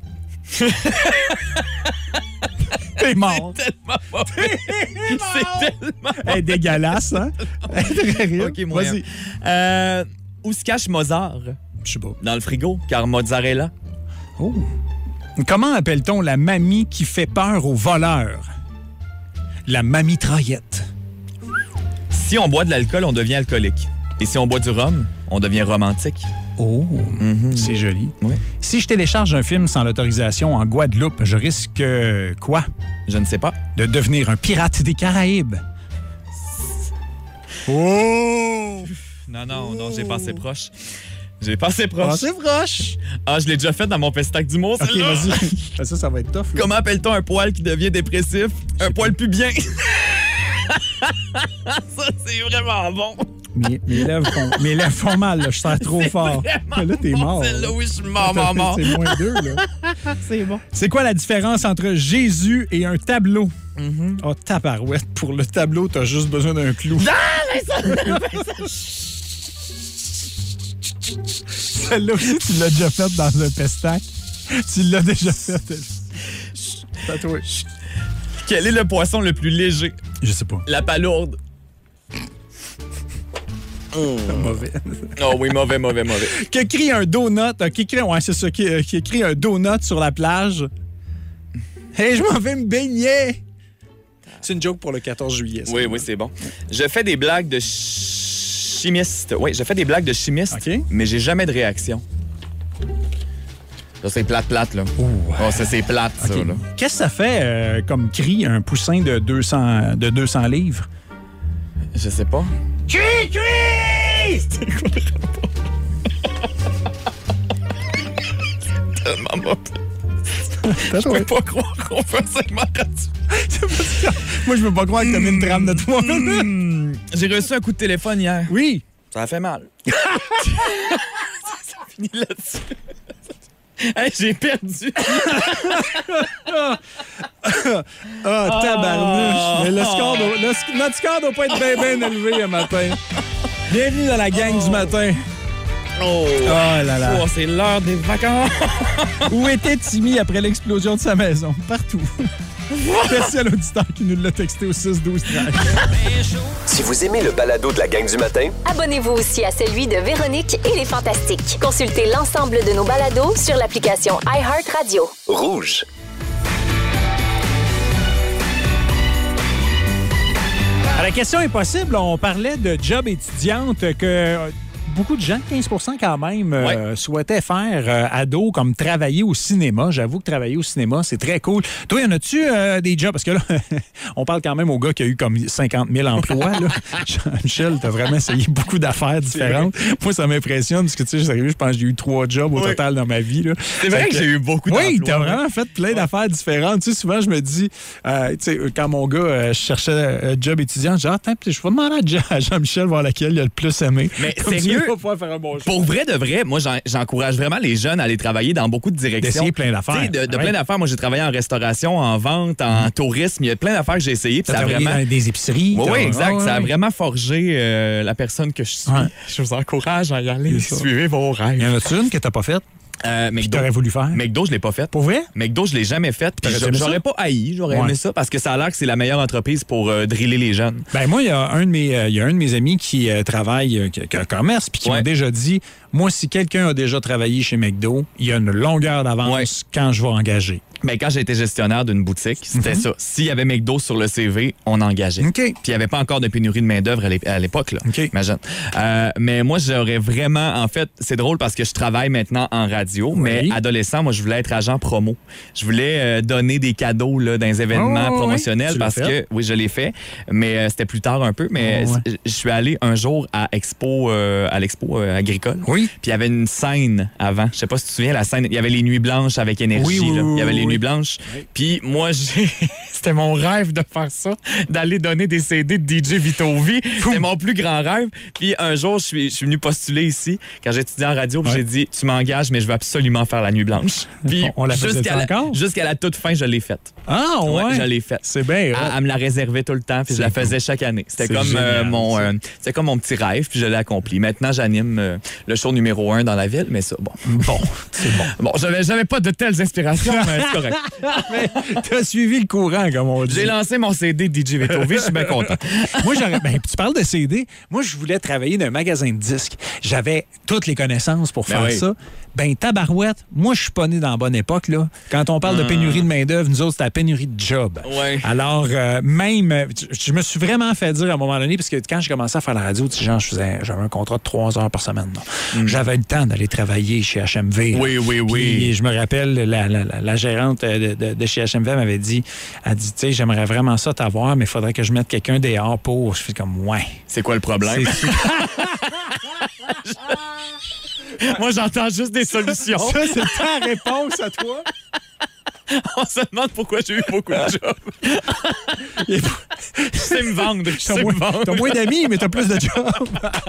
[SPEAKER 4] T'es mort.
[SPEAKER 5] C'est tellement mauvais. C'est tellement
[SPEAKER 4] Elle est dégueulasse, hein? Très rire.
[SPEAKER 5] OK, moyen.
[SPEAKER 4] Vas-y.
[SPEAKER 5] Euh, où se cache Mozart?
[SPEAKER 4] Je sais pas.
[SPEAKER 5] Dans le frigo, car mozzarella.
[SPEAKER 4] Oh. Comment appelle-t-on la mamie qui fait peur aux voleurs? La mamitraillette.
[SPEAKER 5] Si on boit de l'alcool, on devient alcoolique. Et si on boit du rhum, on devient romantique.
[SPEAKER 4] Oh,
[SPEAKER 5] Mm-hmm.
[SPEAKER 4] c'est joli.
[SPEAKER 5] Oui.
[SPEAKER 4] Si je télécharge un film sans l'autorisation en Guadeloupe, je risque euh, quoi?
[SPEAKER 5] Je ne sais pas.
[SPEAKER 4] De devenir un pirate des Caraïbes. Oh!
[SPEAKER 5] Non, non, non, j'ai passé proche. J'ai passé proche.
[SPEAKER 4] Ah, c'est proche.
[SPEAKER 5] Ah, je l'ai déjà fait dans mon pestac d'humour,
[SPEAKER 4] OK,
[SPEAKER 5] celle-là.
[SPEAKER 4] vas-y. Ça, ça va être tough. Là.
[SPEAKER 5] Comment appelle-t-on un poil qui devient dépressif? Un poil pubien. Ça, c'est vraiment bon.
[SPEAKER 4] Mes, mes, lèvres font, mes lèvres font mal, là. Je sens trop
[SPEAKER 5] C'est
[SPEAKER 4] fort.
[SPEAKER 5] vraiment
[SPEAKER 4] Là, t'es
[SPEAKER 5] bon,
[SPEAKER 4] mort.
[SPEAKER 5] celle-là,
[SPEAKER 4] là.
[SPEAKER 5] oui, je suis mort, mort, mort.
[SPEAKER 4] C'est moins deux, là.
[SPEAKER 5] C'est bon.
[SPEAKER 4] C'est quoi la différence entre Jésus et un tableau?
[SPEAKER 5] Mm-hmm.
[SPEAKER 4] Oh, tabarouette. Pour le tableau, t'as juste besoin d'un clou.
[SPEAKER 5] Ah, mais ça, mais ça...
[SPEAKER 4] Celle-là aussi, tu l'as déjà faite dans un pestac. Tu l'as déjà faite. Tatoué.
[SPEAKER 5] Quel est le poisson le plus léger?
[SPEAKER 4] Je sais pas.
[SPEAKER 5] La palourde.
[SPEAKER 4] Mauvais.
[SPEAKER 5] Oh oui, mauvais, mauvais, mauvais.
[SPEAKER 4] Qui écrit un donut, euh, qui écrit, ouais, c'est ça, qui, euh, qui écrit un donut sur la plage. Hey, je m'en vais me baigner! C'est une joke pour le quatorze juillet. Ça.
[SPEAKER 5] Oui, oui, c'est bon. Je fais des blagues de chimiste. Oui, je fais des blagues de chimiste,
[SPEAKER 4] OK.
[SPEAKER 5] mais j'ai jamais de réaction. Ça, c'est plate, plate, là.
[SPEAKER 4] Ouh.
[SPEAKER 5] Oh, ça, c'est plate, ça,
[SPEAKER 4] OK.
[SPEAKER 5] là.
[SPEAKER 4] Qu'est-ce que ça fait euh, comme cri, un poussin de deux cents, de deux cents livres?
[SPEAKER 5] Je sais pas.
[SPEAKER 4] Cri, cri!
[SPEAKER 5] C'était quoi le rapport? Tellement mauvais. Je peux pas croire qu'on fait un segment radio.
[SPEAKER 4] Moi, je peux pas croire que t'as mis une trame de trois minutes.
[SPEAKER 5] Mmh. J'ai reçu un coup de téléphone hier.
[SPEAKER 4] Oui.
[SPEAKER 5] Ça a fait mal. Ça finit là-dessus. Hey, j'ai perdu.
[SPEAKER 4] Ah, tabarnouche. Mais le score doit- le sc- notre score doit pas être bien, bien élevé un matin. Bienvenue dans la gang du matin.
[SPEAKER 5] Oh,
[SPEAKER 4] Oh là là.
[SPEAKER 5] Oh, c'est l'heure des vacances.
[SPEAKER 4] Où était Timmy après l'explosion de sa maison? Partout. Merci à l'auditeur qui nous l'a texté au six douze treize.
[SPEAKER 10] Si vous aimez le balado de la gang du matin,
[SPEAKER 3] Abonnez-vous aussi à celui de Véronique et les Fantastiques. Consultez l'ensemble de nos balados sur l'application iHeartRadio.
[SPEAKER 10] rouge.
[SPEAKER 4] À la question impossible, on parlait de job étudiante que beaucoup de gens, quinze pour cent quand même, euh,
[SPEAKER 5] Ouais.
[SPEAKER 4] souhaitaient faire euh, ado, comme travailler au cinéma. J'avoue que travailler au cinéma, c'est très cool. Toi, y en a-tu euh, des jobs? Parce que là, on parle quand même au gars qui a eu comme cinquante mille emplois. Là. Jean-Michel, t'as vraiment essayé beaucoup d'affaires différentes. Moi, ça m'impressionne parce que, tu sais, sérieux, je pense que j'ai eu trois jobs au
[SPEAKER 5] Oui.
[SPEAKER 4] total dans ma vie. Là.
[SPEAKER 5] C'est vrai
[SPEAKER 4] Fait
[SPEAKER 5] que j'ai eu beaucoup d'emplois.
[SPEAKER 4] Oui, t'as vraiment fait plein d'affaires différentes. Tu sais, souvent, je me dis, euh, tu sais, quand mon gars euh, cherchait un job étudiant, je dis, ah, attends, je vais demander à Jean- à Jean-Michel voir laquelle il a le plus aimé.
[SPEAKER 5] Mais
[SPEAKER 4] Comme ça,
[SPEAKER 5] sérieux?
[SPEAKER 4] il va pouvoir faire un bon choix.
[SPEAKER 5] Pour vrai de vrai, moi, j'en- j'encourage vraiment les jeunes à aller travailler dans beaucoup de directions.
[SPEAKER 4] D'essayer plein d'affaires.
[SPEAKER 5] Tu sais, De, de
[SPEAKER 4] Ouais.
[SPEAKER 5] plein d'affaires. Moi, j'ai travaillé en restauration, en vente, en tourisme. Il y a plein d'affaires que j'ai essayé. puis
[SPEAKER 4] T'as
[SPEAKER 5] Ça a
[SPEAKER 4] travaillé
[SPEAKER 5] vraiment...
[SPEAKER 4] dans des épiceries.
[SPEAKER 5] Oui,
[SPEAKER 4] t'as-
[SPEAKER 5] oui, exact.
[SPEAKER 4] Ah, ouais,
[SPEAKER 5] Ça a
[SPEAKER 4] ouais.
[SPEAKER 5] vraiment forgé euh, la personne que je suis.
[SPEAKER 4] Ouais.
[SPEAKER 5] Je vous encourage à y aller.
[SPEAKER 4] C'est ça.
[SPEAKER 5] Suivez vos
[SPEAKER 4] Il y
[SPEAKER 5] rêves.
[SPEAKER 4] en a-tu une que t'as pas faite?
[SPEAKER 5] Euh,
[SPEAKER 4] Puis
[SPEAKER 5] McDo,
[SPEAKER 4] t'aurais voulu faire?
[SPEAKER 5] McDo, je l'ai pas faite.
[SPEAKER 4] Pour vrai?
[SPEAKER 5] McDo, je l'ai jamais faite. Puis
[SPEAKER 4] T'aurais
[SPEAKER 5] j'a-
[SPEAKER 4] aimé ça?
[SPEAKER 5] J'aurais pas haï. J'aurais
[SPEAKER 4] Ouais.
[SPEAKER 5] aimé ça parce que ça a l'air que c'est la meilleure entreprise pour euh, driller les jeunes.
[SPEAKER 4] Ben moi, il y a un de mes, euh, il y a un de mes amis qui euh, travaille, euh, qui, qui a un commerce, puis qui
[SPEAKER 5] Ouais.
[SPEAKER 4] m'a déjà dit, moi, si quelqu'un a déjà travaillé chez McDo, il y a une longueur d'avance
[SPEAKER 5] Ouais.
[SPEAKER 4] quand je vais engager.
[SPEAKER 5] Mais quand j'étais gestionnaire d'une boutique, c'était ça. S'il y avait McDo sur le C V, on engageait.
[SPEAKER 4] OK.
[SPEAKER 5] Puis il n'y avait pas encore de pénurie de main-d'œuvre à l'ép- à l'époque, là.
[SPEAKER 4] OK.
[SPEAKER 5] Imagine. Euh, mais moi, j'aurais vraiment. En fait, c'est drôle parce que je travaille maintenant en radio, mais
[SPEAKER 4] Oui.
[SPEAKER 5] adolescent, moi, je voulais être agent promo. Je voulais euh, donner des cadeaux là, dans les événements
[SPEAKER 4] Oh, oui.
[SPEAKER 5] promotionnels
[SPEAKER 4] Tu l'as
[SPEAKER 5] parce
[SPEAKER 4] fait?
[SPEAKER 5] que, oui, je l'ai fait, mais euh, c'était plus tard un peu. Mais
[SPEAKER 4] Oh, ouais.
[SPEAKER 5] c- je suis allé un jour à Expo, euh, à l'Expo euh, agricole.
[SPEAKER 4] Oui.
[SPEAKER 5] Puis il y avait une scène avant. Je sais pas si tu te souviens, la scène. Il y avait les Nuits Blanches avec Énergie.
[SPEAKER 4] Oui, oui,
[SPEAKER 5] là.
[SPEAKER 4] oui,
[SPEAKER 5] Il y avait les les
[SPEAKER 4] oui.
[SPEAKER 5] Nuits Blanches.
[SPEAKER 4] Oui.
[SPEAKER 5] Puis moi, j'ai... c'était mon rêve de faire ça, d'aller donner des C D de D J Vitovi. C'était mon plus grand rêve. Puis un jour, je suis, je suis venu postuler ici, quand j'étudiais en radio, puis
[SPEAKER 4] Ouais.
[SPEAKER 5] j'ai dit, tu m'engages, mais je veux absolument faire la Nuit Blanche. Puis
[SPEAKER 4] On- on la faisait
[SPEAKER 5] jusqu'à la,
[SPEAKER 4] encore?
[SPEAKER 5] jusqu'à la toute fin, je l'ai faite.
[SPEAKER 4] Ah, ouais.
[SPEAKER 5] Ouais, je l'ai faite.
[SPEAKER 4] C'est bien.
[SPEAKER 5] Elle,
[SPEAKER 4] hot.
[SPEAKER 5] elle me la réservait tout le temps, puis je la
[SPEAKER 4] C'est
[SPEAKER 5] faisais chaque année. C'était
[SPEAKER 4] C'est
[SPEAKER 5] comme, euh,
[SPEAKER 4] génial,
[SPEAKER 5] mon,
[SPEAKER 4] ça.
[SPEAKER 5] euh, c'était comme mon petit rêve, puis je l'ai accompli. Maintenant, j'anime euh, le show numéro un dans la ville, mais ça, bon.
[SPEAKER 4] Bon, c'est bon.
[SPEAKER 5] Bon, j'avais, j'avais pas de telles inspirations, mais c'est correct.
[SPEAKER 4] Mais t'as suivi le courant, comme on dit.
[SPEAKER 5] J'ai lancé mon C D de D J Vitovi, je suis bien content.
[SPEAKER 4] Moi, j'aurais. Ben, tu parles de C D. Moi, je voulais travailler dans un magasin de disques. J'avais toutes les connaissances pour
[SPEAKER 5] Ben
[SPEAKER 4] faire
[SPEAKER 5] oui.
[SPEAKER 4] ça. Ben, tabarouette, moi, je suis pas né dans la bonne époque, là. Quand on parle de pénurie de main-d'œuvre, nous autres, c'était la pénurie de job.
[SPEAKER 5] Ouais.
[SPEAKER 4] Alors, euh, même, euh, je me suis vraiment fait dire à un moment donné, parce que quand j'ai commencé à faire la radio, tu sais, genre, je faisais, j'avais un contrat de trois heures par semaine. là. J'avais le temps d'aller travailler chez H M V. là.
[SPEAKER 5] Oui, oui, oui.
[SPEAKER 4] Puis, je me rappelle, la, la- la- la gérante de, de- de chez H M V m'avait dit, elle dit, tu sais, j'aimerais vraiment ça t'avoir, mais il faudrait que je mette quelqu'un dehors pour. Je fais comme, ouais.
[SPEAKER 5] C'est quoi le problème?
[SPEAKER 4] C'est-
[SPEAKER 5] Moi, j'entends juste des solutions.
[SPEAKER 4] Ça, c'est ta réponse à toi?
[SPEAKER 5] On se demande pourquoi j'ai eu beaucoup de jobs. Je sais me vendre, je
[SPEAKER 4] T'as
[SPEAKER 5] sais me
[SPEAKER 4] moins,
[SPEAKER 5] vendre.
[SPEAKER 4] t'as moins d'amis, mais t'as plus de jobs.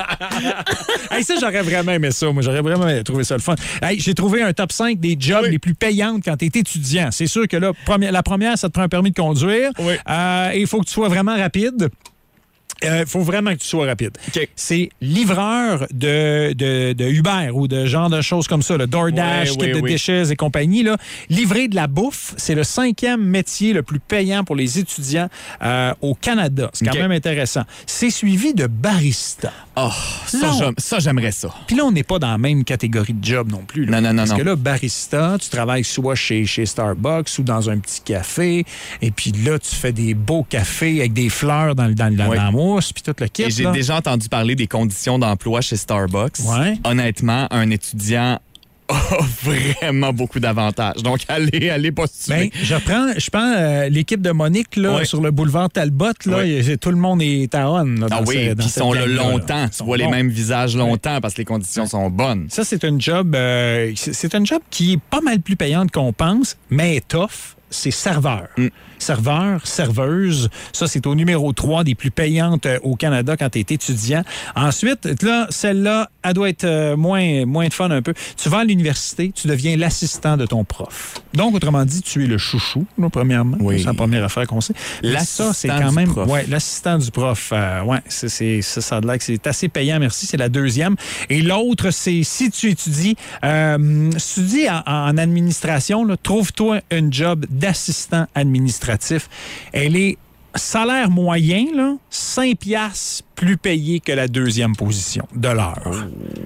[SPEAKER 4] Hey, ça, j'aurais vraiment aimé ça. Moi, j'aurais vraiment trouvé ça le fun. Hey, j'ai trouvé un top cinq des jobs
[SPEAKER 5] Oui.
[SPEAKER 4] les plus payantes quand t'es étudiant. C'est sûr que là, première- la première, ça te prend un permis de conduire.
[SPEAKER 5] Oui.
[SPEAKER 4] Euh, et il faut que tu sois vraiment rapide. Il euh, faut vraiment que tu sois rapide.
[SPEAKER 5] OK.
[SPEAKER 4] C'est livreur de, de, de Uber ou de genre de choses comme ça, le DoorDash,
[SPEAKER 5] Ouais,
[SPEAKER 4] kit
[SPEAKER 5] oui,
[SPEAKER 4] de
[SPEAKER 5] oui.
[SPEAKER 4] déchets et compagnie. Là. Livrer de la bouffe, c'est le cinquième métier le plus payant pour les étudiants euh, au Canada. C'est quand
[SPEAKER 5] OK.
[SPEAKER 4] même intéressant. C'est suivi de barista.
[SPEAKER 5] Oh, ça,
[SPEAKER 4] Non.
[SPEAKER 5] j'aime- ça, j'aimerais ça.
[SPEAKER 4] Puis là, on n'est pas dans la même catégorie de job non plus. là.
[SPEAKER 5] Non, non, non,
[SPEAKER 4] Parce
[SPEAKER 5] non.
[SPEAKER 4] que là, barista, tu travailles soit chez, chez Starbucks ou dans un petit café. Et puis là, tu fais des beaux cafés avec des fleurs dans, le- dans, le- dans
[SPEAKER 5] Oui.
[SPEAKER 4] la mousse, puis tout le kit.
[SPEAKER 5] Et j'ai
[SPEAKER 4] là.
[SPEAKER 5] déjà entendu parler des conditions d'emploi chez Starbucks.
[SPEAKER 4] Ouais.
[SPEAKER 5] Honnêtement, un étudiant a vraiment beaucoup d'avantages. Donc, allez, allez postuler.
[SPEAKER 4] Ben, je prends, je prends euh, l'équipe de Monique là,
[SPEAKER 5] Oui.
[SPEAKER 4] sur le boulevard Talbot. Là,
[SPEAKER 5] Oui.
[SPEAKER 4] y a- tout le monde est à on. Là,
[SPEAKER 5] Ah
[SPEAKER 4] dans
[SPEAKER 5] oui,
[SPEAKER 4] ce- dans
[SPEAKER 5] puis ils
[SPEAKER 4] cette
[SPEAKER 5] sont là
[SPEAKER 4] gang-là, là.
[SPEAKER 5] longtemps.
[SPEAKER 4] Ils
[SPEAKER 5] Tu
[SPEAKER 4] sont
[SPEAKER 5] vois les
[SPEAKER 4] bons.
[SPEAKER 5] mêmes visages longtemps parce que les conditions sont bonnes.
[SPEAKER 4] Ça, c'est un job, euh, c'est c'est un job qui est pas mal plus payante qu'on pense, mais tough. C'est serveur.
[SPEAKER 5] Mm.
[SPEAKER 4] Serveur, serveuse. Ça, c'est au numéro trois des plus payantes euh, au Canada quand tu es étudiant. Ensuite, là, celle-là, elle doit être euh, moins, moins de fun un peu. Tu vas à l'université, tu deviens l'assistant de ton prof. Donc, autrement dit, tu es le chouchou, là, premièrement.
[SPEAKER 5] Oui.
[SPEAKER 4] C'est la première affaire qu'on sait. Mais ça, c'est
[SPEAKER 5] L'assistant
[SPEAKER 4] quand
[SPEAKER 5] du
[SPEAKER 4] même.
[SPEAKER 5] prof.
[SPEAKER 4] Ouais, l'assistant du prof. Euh, ouais, c'est, c'est, ça, ça a l'air que c'est assez payant, merci. C'est la deuxième. Et l'autre, c'est si tu étudies, euh, si tu étudies en, en administration, là, trouve-toi un job d'assistant administratif. Elle est salaire moyen, là, cinq piastres plus payé que la deuxième position de l'heure.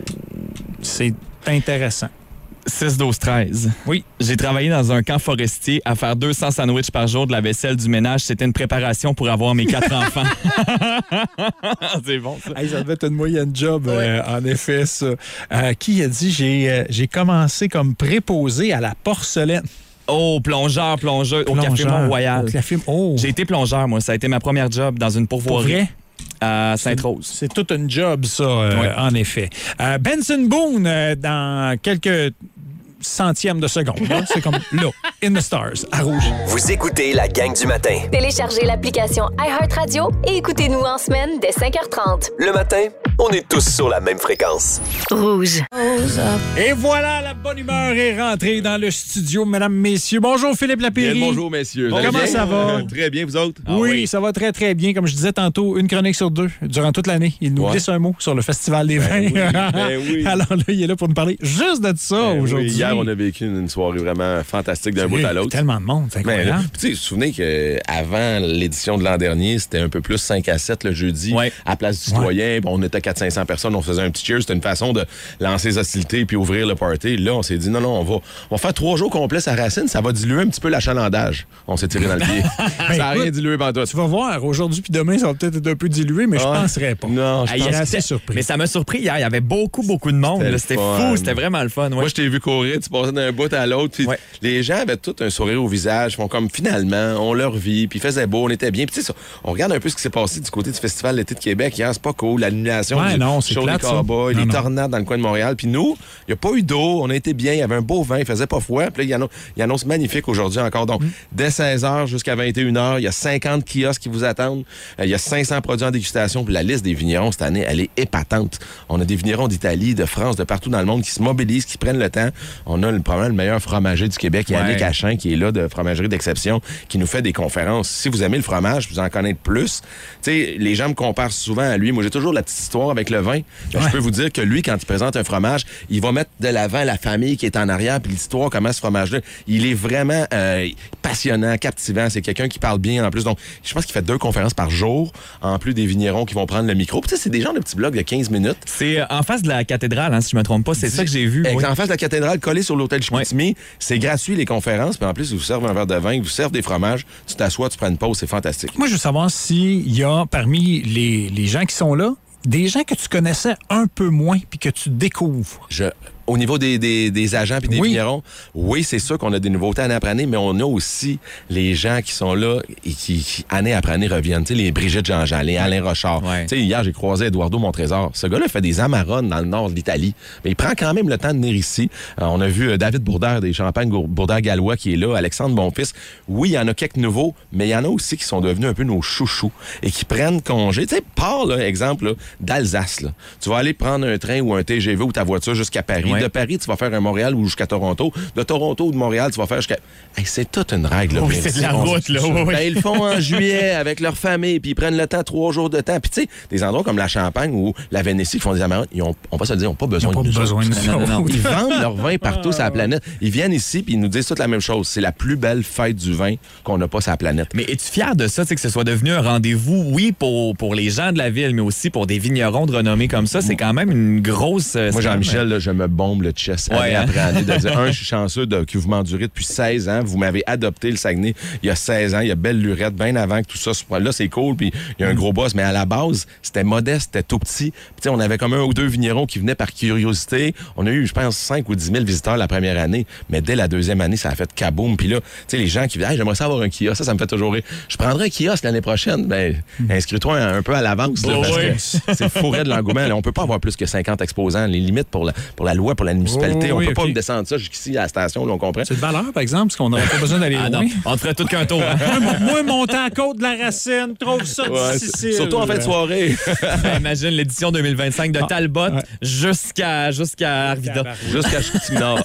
[SPEAKER 4] C'est intéressant.
[SPEAKER 5] six, douze, treize.
[SPEAKER 4] Oui.
[SPEAKER 5] J'ai travaillé dans un camp forestier à faire deux cents sandwichs par jour, de la vaisselle, du ménage. C'était une préparation pour avoir mes quatre enfants. C'est bon, ça.
[SPEAKER 4] Hey, ça devait être une moyenne job, euh, en effet, ça. Euh, qui a dit j'ai euh, j'ai commencé comme préposé à la porcelaine.
[SPEAKER 5] Oh, plongeur, plongeur, au Café
[SPEAKER 4] Plongeur,
[SPEAKER 5] Mont-Royal.
[SPEAKER 4] au Café- oh.
[SPEAKER 5] J'ai été plongeur, moi. Ça a été ma première job dans une
[SPEAKER 4] Pour
[SPEAKER 5] pourvoirie
[SPEAKER 4] vrai?
[SPEAKER 5] à Sainte-Rose.
[SPEAKER 4] C'est tout un job, ça, euh,
[SPEAKER 5] Oui.
[SPEAKER 4] en effet. Euh, Benson Boone, euh, dans quelques centièmes de seconde. là. C'est comme là, in the stars, à rouge.
[SPEAKER 10] Vous écoutez la gang du matin.
[SPEAKER 3] Téléchargez l'application iHeartRadio et écoutez-nous en semaine dès cinq heures trente.
[SPEAKER 10] Le matin, on est tous sur la même fréquence.
[SPEAKER 3] Rouge.
[SPEAKER 4] Et voilà, la bonne humeur est rentrée dans le studio, mesdames, messieurs. Bonjour, Philippe Lapéry.
[SPEAKER 11] Bien, bonjour, messieurs.
[SPEAKER 4] Bon,
[SPEAKER 11] Vous allez
[SPEAKER 4] comment
[SPEAKER 11] bien?
[SPEAKER 4] ça va?
[SPEAKER 11] Très bien, vous autres?
[SPEAKER 4] Oui, ça va très, très bien. Comme je disais tantôt, une chronique sur deux durant toute l'année. Il nous
[SPEAKER 11] Ouais.
[SPEAKER 4] glisse un mot sur le Festival des vins.
[SPEAKER 11] oui, ben oui.
[SPEAKER 4] Alors là, il est là pour nous parler juste de ça
[SPEAKER 11] Ben oui,
[SPEAKER 4] aujourd'hui.
[SPEAKER 11] hier, on a vécu une soirée vraiment fantastique d'un bout à l'autre.
[SPEAKER 4] Tellement de monde, c'est
[SPEAKER 11] Ben, là,
[SPEAKER 4] incroyable.
[SPEAKER 11] puis tu sais, vous vous souvenez qu'avant l'édition de l'an dernier, c'était un peu plus cinq à sept le jeudi,
[SPEAKER 5] Ouais.
[SPEAKER 11] à Place du Citoyen. Bon, on était quatre cents à cinq cents personnes, on faisait un petit cheer. C'était une façon de lancer les hostilités puis ouvrir le party. Là, on s'est dit, non, non, on va, on va faire trois jours complets à Racine. Ça va diluer un petit peu l'achalandage. On s'est tiré dans le pied. ça n'a rien
[SPEAKER 4] écoute,
[SPEAKER 11] dilué pendant tout.
[SPEAKER 4] Tu vas voir, aujourd'hui puis demain, ça va peut-être être un peu dilué, mais je
[SPEAKER 11] Ouais.
[SPEAKER 4] penserais pas.
[SPEAKER 11] Non, je
[SPEAKER 5] Hey,
[SPEAKER 11] pense
[SPEAKER 5] il y a-
[SPEAKER 4] assez surpris.
[SPEAKER 5] Mais ça m'a surpris hier. Il y avait beaucoup, beaucoup de monde.
[SPEAKER 11] C'était
[SPEAKER 5] là.
[SPEAKER 11] le
[SPEAKER 5] C'était
[SPEAKER 11] fun.
[SPEAKER 5] fou. C'était vraiment le fun. ouais.
[SPEAKER 11] Moi, je t'ai vu courir, tu passais d'un bout à l'autre. Puis
[SPEAKER 5] Ouais.
[SPEAKER 11] les gens avaient tout un sourire au visage. Font comme finalement, on leur vit. Puis il faisait beau, on était bien. Puis tu sais, ça, on regarde un peu ce qui s'est passé du côté du Festival d'été de Québec. Hier, c'est pas cool. L'annulation
[SPEAKER 4] Ouais, non, c'est
[SPEAKER 11] Show
[SPEAKER 4] plate,
[SPEAKER 11] des
[SPEAKER 4] ça.
[SPEAKER 11] cowboys,
[SPEAKER 4] Non,
[SPEAKER 11] les
[SPEAKER 4] non.
[SPEAKER 11] tornades dans le coin de Montréal. Puis nous, il n'y a pas eu d'eau, on a été bien, il y avait un beau vin, il faisait pas froid. Puis là, il annonce, il annonce magnifique aujourd'hui encore. Donc, mm. dès seize heures jusqu'à vingt et une heures, il y a cinquante kiosques qui vous attendent. Euh, il y a cinq cents produits en dégustation. Puis la liste des vignerons cette année, elle est épatante. On a des vignerons d'Italie, de France, de partout dans le monde qui se mobilisent, qui prennent le temps. On a le, probablement le meilleur fromager du Québec,
[SPEAKER 5] Ouais.
[SPEAKER 11] Yannick Achin, qui est là de Fromagerie d'Exception, qui nous fait des conférences. Si vous aimez le fromage, vous en connaître plus. Tu sais, les gens me comparent souvent à lui. Moi, j'ai toujours la petite histoire avec le vin. Ouais. Je peux vous dire que lui, quand il présente un fromage, il va mettre de l'avant la famille qui est en arrière, puis l'histoire, comment ce fromage-là, il est vraiment euh, passionnant, captivant. C'est quelqu'un qui parle bien en plus. Donc, je pense qu'il fait deux conférences par jour, en plus des vignerons qui vont prendre le micro. Puis, tu sais, c'est des gens de petits blogs de quinze minutes.
[SPEAKER 5] C'est en face de la cathédrale, hein, si je me trompe pas. C'est ça que j'ai vu. Oui.
[SPEAKER 11] En face de la cathédrale, collé sur l'hôtel Chicoutimi. Ouais. C'est gratuit, les conférences. Puis en plus, ils vous servent un verre de vin, ils vous servent des fromages. Tu t'assois, tu prends une pause. C'est fantastique.
[SPEAKER 4] Moi, je veux savoir s'il y a parmi les, les gens qui sont là, des gens que tu connaissais un peu moins puis que tu découvres.
[SPEAKER 11] Je... Au niveau des, des, des agents et des
[SPEAKER 4] oui.
[SPEAKER 11] vignerons, oui, c'est sûr qu'on a des nouveautés année après année, mais on a aussi les gens qui sont là et qui, qui année après année, reviennent. Tu sais, les Brigitte Jean-Jean, les Alain Rochard.
[SPEAKER 5] Ouais.
[SPEAKER 11] Tu sais, hier, j'ai croisé Eduardo Montrésor. Ce gars-là fait des amarrones dans le nord de l'Italie. Mais il prend quand même le temps de venir ici. Euh, on a vu euh, David Bourdère des Champagnes Bourdère-Gallois qui est là, Alexandre Bonfils. Oui, il y en a quelques nouveaux, mais il y en a aussi qui sont devenus un peu nos chouchous et qui prennent congé. Tu sais, pars, là, exemple, là, d'Alsace. Là. Tu vas aller prendre un train ou un T G V ou ta voiture jusqu'à Paris.
[SPEAKER 5] Ouais.
[SPEAKER 11] De Paris, tu vas faire un Montréal ou jusqu'à Toronto. De Toronto ou de Montréal, tu vas faire jusqu'à... Hey, c'est toute une règle. Là,
[SPEAKER 5] oui, c'est de la route, là. Oui, oui.
[SPEAKER 11] Ben, ils le font en juillet avec leur famille, puis ils prennent le temps, trois jours de temps. Puis tu sais, des endroits comme la Champagne ou la Vénétie qui font des amarants, ils ont, on va se le dire, ils n'ont pas besoin
[SPEAKER 4] ils ont
[SPEAKER 11] de
[SPEAKER 4] pas
[SPEAKER 11] nous
[SPEAKER 4] besoin
[SPEAKER 11] autres.
[SPEAKER 4] de nous
[SPEAKER 11] Non, non, non.
[SPEAKER 4] autres.
[SPEAKER 11] Ils vendent leur vin partout sur la planète. Ils viennent ici, puis ils nous disent toute la même chose. C'est la plus belle fête du vin qu'on n'a pas sur la planète.
[SPEAKER 5] Mais es-tu fier de ça, que ce soit devenu un rendez-vous, oui, pour, pour les gens de la ville, mais aussi pour des vignerons de renommée comme ça? C'est quand même une grosse... Euh,
[SPEAKER 11] Moi, Jean-Michel, là, je me bombe le chest année
[SPEAKER 5] ouais, hein?
[SPEAKER 11] après année de dire, un, je suis chanceux de, que vous m'endurez depuis seize ans. Vous m'avez adopté le Saguenay il y a seize ans. Il y a belle lurette, bien avant que tout ça soit là, c'est cool. Puis il y a un gros boss. Mais à la base, c'était modeste, c'était tout petit. Puis on avait comme un ou deux vignerons qui venaient par curiosité. On a eu, je pense, cinq ou dix mille visiteurs la première année. Mais dès la deuxième année, ça a fait kaboom. Puis là, tu sais, les gens qui disaient, hey, j'aimerais ça avoir un kiosque. Ça, ça me fait toujours rire. Je prendrai un kiosque l'année prochaine. Ben, mm. inscris-toi un, un peu à l'avance. Là,
[SPEAKER 5] oh,
[SPEAKER 11] parce
[SPEAKER 5] oui.
[SPEAKER 11] que c'est fourré de l'engouement. Là, on peut pas avoir plus que cinquante exposants. Les limites pour la, pour la loi, pour la municipalité.
[SPEAKER 4] Oh,
[SPEAKER 11] on
[SPEAKER 4] oui,
[SPEAKER 11] peut
[SPEAKER 4] okay.
[SPEAKER 11] pas descendre ça jusqu'ici à la station, là, on comprend.
[SPEAKER 4] C'est de valeur, par exemple, parce qu'on n'aurait pas besoin d'aller
[SPEAKER 5] ah,
[SPEAKER 4] loin.
[SPEAKER 5] Non. On te ferait tout qu'un tour. Hein?
[SPEAKER 4] moi, moi, monter à côte de la Racine, trouve ça
[SPEAKER 11] ouais,
[SPEAKER 4] difficile.
[SPEAKER 11] Surtout en fin de soirée.
[SPEAKER 5] Imagine l'édition deux mille vingt-cinq de Talbot ah, ouais. jusqu'à jusqu'à Arvida.
[SPEAKER 11] Jusqu'à Chicoutimi-Nord.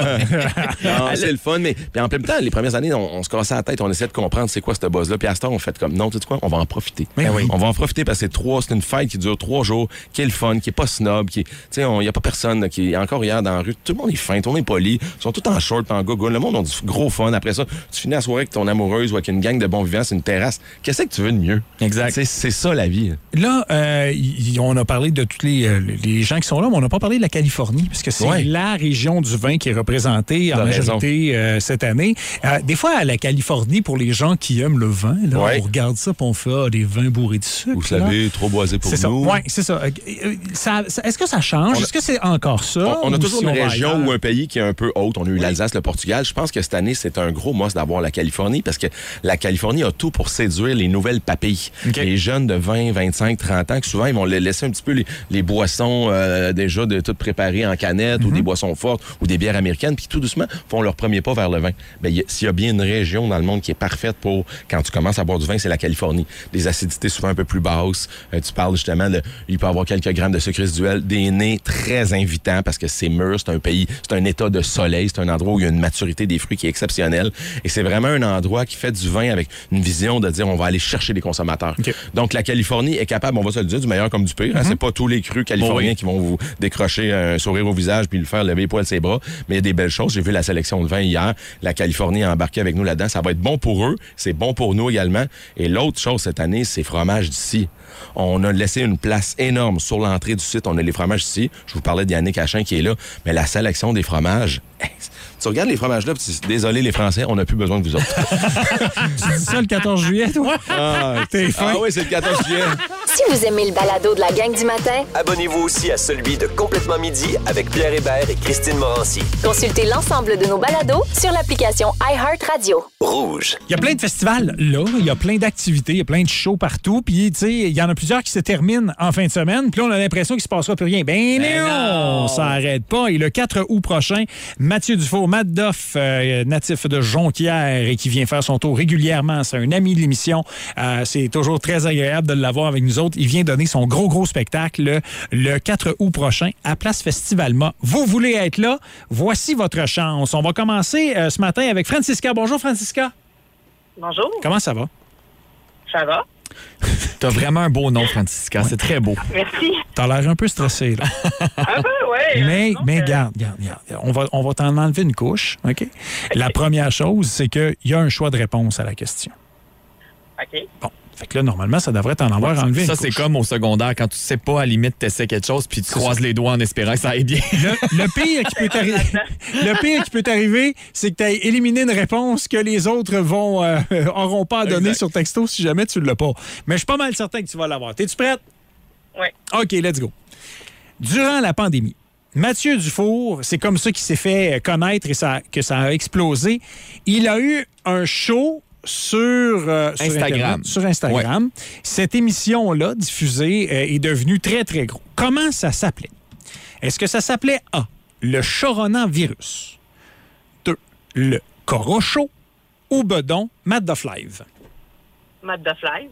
[SPEAKER 11] C'est le fun, mais puis en même temps, les premières années, on, on se cassait la tête, on essayait de comprendre c'est quoi ce buzz-là. Puis à ce temps, on fait comme, non, tu sais quoi, on va en profiter.
[SPEAKER 4] Mais oui.
[SPEAKER 11] On va en profiter parce que c'est trois, c'est une fête qui dure trois jours, qui est le fun, qui est pas snob, qui, tu sais, il y a pas personne là, qui est encore hier dans la rue. Tout le monde est fin, tout le monde est poli. Ils sont tous en short, en gogo. Le monde a du gros fun. Après ça, tu finis la soirée avec ton amoureuse ou avec une gang de bons vivants, c'est une terrasse. Qu'est-ce que tu veux de mieux?
[SPEAKER 5] Exact.
[SPEAKER 11] C'est, c'est ça la vie.
[SPEAKER 4] Là, euh, y, on a parlé de tous les, euh, les gens qui sont là, mais on n'a pas parlé de la Californie, parce que c'est ouais. la région du vin qui est représentée en T'as majorité euh, cette année. Euh, des fois, à la Californie, pour les gens qui aiment le vin, là, ouais. on regarde ça et on fait ah, des vins bourrés de sucre.
[SPEAKER 11] Vous savez, trop boisé pour
[SPEAKER 4] c'est
[SPEAKER 11] nous.
[SPEAKER 4] Oui, c'est ça. ça, ça. Est-ce que ça change? A, Est-ce que c'est encore ça?
[SPEAKER 11] On, on a toujours
[SPEAKER 4] si
[SPEAKER 11] une
[SPEAKER 4] on
[SPEAKER 11] région ou un pays qui est un peu haute. On a eu oui. l'Alsace, le Portugal. Je pense que cette année, c'est un gros must d'avoir la Californie parce que la Californie a tout pour séduire les nouvelles papilles. Okay. Les jeunes de vingt, vingt-cinq, trente ans, que souvent, ils vont laisser un petit peu les, les boissons euh, déjà de toutes préparées en canette mm-hmm. ou des boissons fortes ou des bières américaines, puis tout doucement font leur premier pas vers le vin. Ben, y a, s'il y a bien une région dans le monde qui est parfaite pour, quand tu commences à boire du vin, c'est la Californie. Des acidités souvent un peu plus basses. Euh, tu parles justement, de, il peut y avoir quelques grammes de sucre résiduel, des nez très invitants parce que c'est mûr, c'est un pays, c'est un état de soleil, c'est un endroit où il y a une maturité des fruits qui est exceptionnelle. Et c'est vraiment un endroit qui fait du vin avec une vision de dire on va aller chercher les consommateurs. Okay. Donc la Californie est capable, on va se le dire, du meilleur comme du pire. Mm-hmm. Hein, c'est pas tous les crus californiens oh oui. qui vont vous décrocher un sourire au visage puis le faire lever les poils ses bras. Mais il y a des belles choses. J'ai vu la sélection de vin hier. La Californie a embarqué avec nous là-dedans. Ça va être bon pour eux. C'est bon pour nous également. Et l'autre chose cette année, c'est fromages d'ici. On a laissé une place énorme sur l'entrée du site. On a les fromages ici. Je vous parlais de Yannick Achin qui est là. Mais la sélection des fromages... Tu regardes les fromages là, puis désolé les Français, on n'a plus besoin de vous autres.
[SPEAKER 4] Tu dis ça le quatorze juillet, toi?
[SPEAKER 11] Ah,
[SPEAKER 4] T'es fin.
[SPEAKER 11] Ah oui, c'est le quatorze juillet.
[SPEAKER 3] Si vous aimez le balado de la gang du matin,
[SPEAKER 10] Abonnez-vous aussi à celui de Complètement Midi avec Pierre Hébert et Christine Morancy.
[SPEAKER 3] consultez l'ensemble de nos balados sur l'application iHeartRadio.
[SPEAKER 10] Rouge.
[SPEAKER 4] Il y a plein de festivals là, il y a plein d'activités, il y a plein de shows partout, puis tu sais, il y en a plusieurs qui se terminent en fin de semaine, puis là on a l'impression qu'il se passera plus rien. Ben,
[SPEAKER 5] Ben
[SPEAKER 4] non,
[SPEAKER 5] non!
[SPEAKER 4] ça arrête pas. Et le quatre août prochain, Mathieu Dufour, Matt Doff, euh, natif de Jonquière et qui vient faire son tour régulièrement, c'est un ami de l'émission. Euh, c'est toujours très agréable de l'avoir avec nous autres. Il vient donner son gros gros spectacle le, le quatre août prochain à Place Festivalma. Vous voulez être là? Voici votre chance. On va commencer euh, ce matin avec Francisca. Bonjour Francisca.
[SPEAKER 8] Bonjour.
[SPEAKER 4] Comment ça va?
[SPEAKER 8] Ça va?
[SPEAKER 5] T'as vraiment un beau nom, Francisca. C'est très beau.
[SPEAKER 8] Merci.
[SPEAKER 4] T'as l'air un peu stressé, là.
[SPEAKER 8] Un peu, oui.
[SPEAKER 4] Mais,
[SPEAKER 8] Donc,
[SPEAKER 4] mais
[SPEAKER 8] euh,
[SPEAKER 4] garde, garde, garde. On va, on va t'en enlever une couche, OK? La première chose, c'est qu'il y a un choix de réponse à la question.
[SPEAKER 8] OK.
[SPEAKER 4] Bon. Fait que là, normalement, ça devrait t'en avoir enlevé
[SPEAKER 5] Ça,
[SPEAKER 4] une
[SPEAKER 5] c'est
[SPEAKER 4] couche.
[SPEAKER 5] comme au secondaire, quand tu sais pas, à la limite, t'essaies quelque chose, puis tu croises les doigts en espérant que ça aille bien.
[SPEAKER 4] Le, le pire qui peut t'arriver, le pire qui peut t'arriver, c'est que tu as éliminé une réponse que les autres vont euh, auront pas à donner
[SPEAKER 5] Exact.
[SPEAKER 4] sur texto si jamais tu l'as pas. Mais je suis pas mal certain que tu vas l'avoir. T'es-tu prête?
[SPEAKER 8] Oui.
[SPEAKER 4] OK, let's go. Durant la pandémie, Mathieu Dufour, c'est comme ça qu'il s'est fait connaître et ça, que ça a explosé. Il a eu un show sur, euh, sur
[SPEAKER 5] Instagram.
[SPEAKER 4] Internet, sur Instagram. Cette émission-là, diffusée, euh, est devenue très, très gros. Comment ça s'appelait? Est-ce que ça s'appelait A, le coronavirus, deux, le corocho ou bedon, Matt Duff Live?
[SPEAKER 8] Matt Duff Live.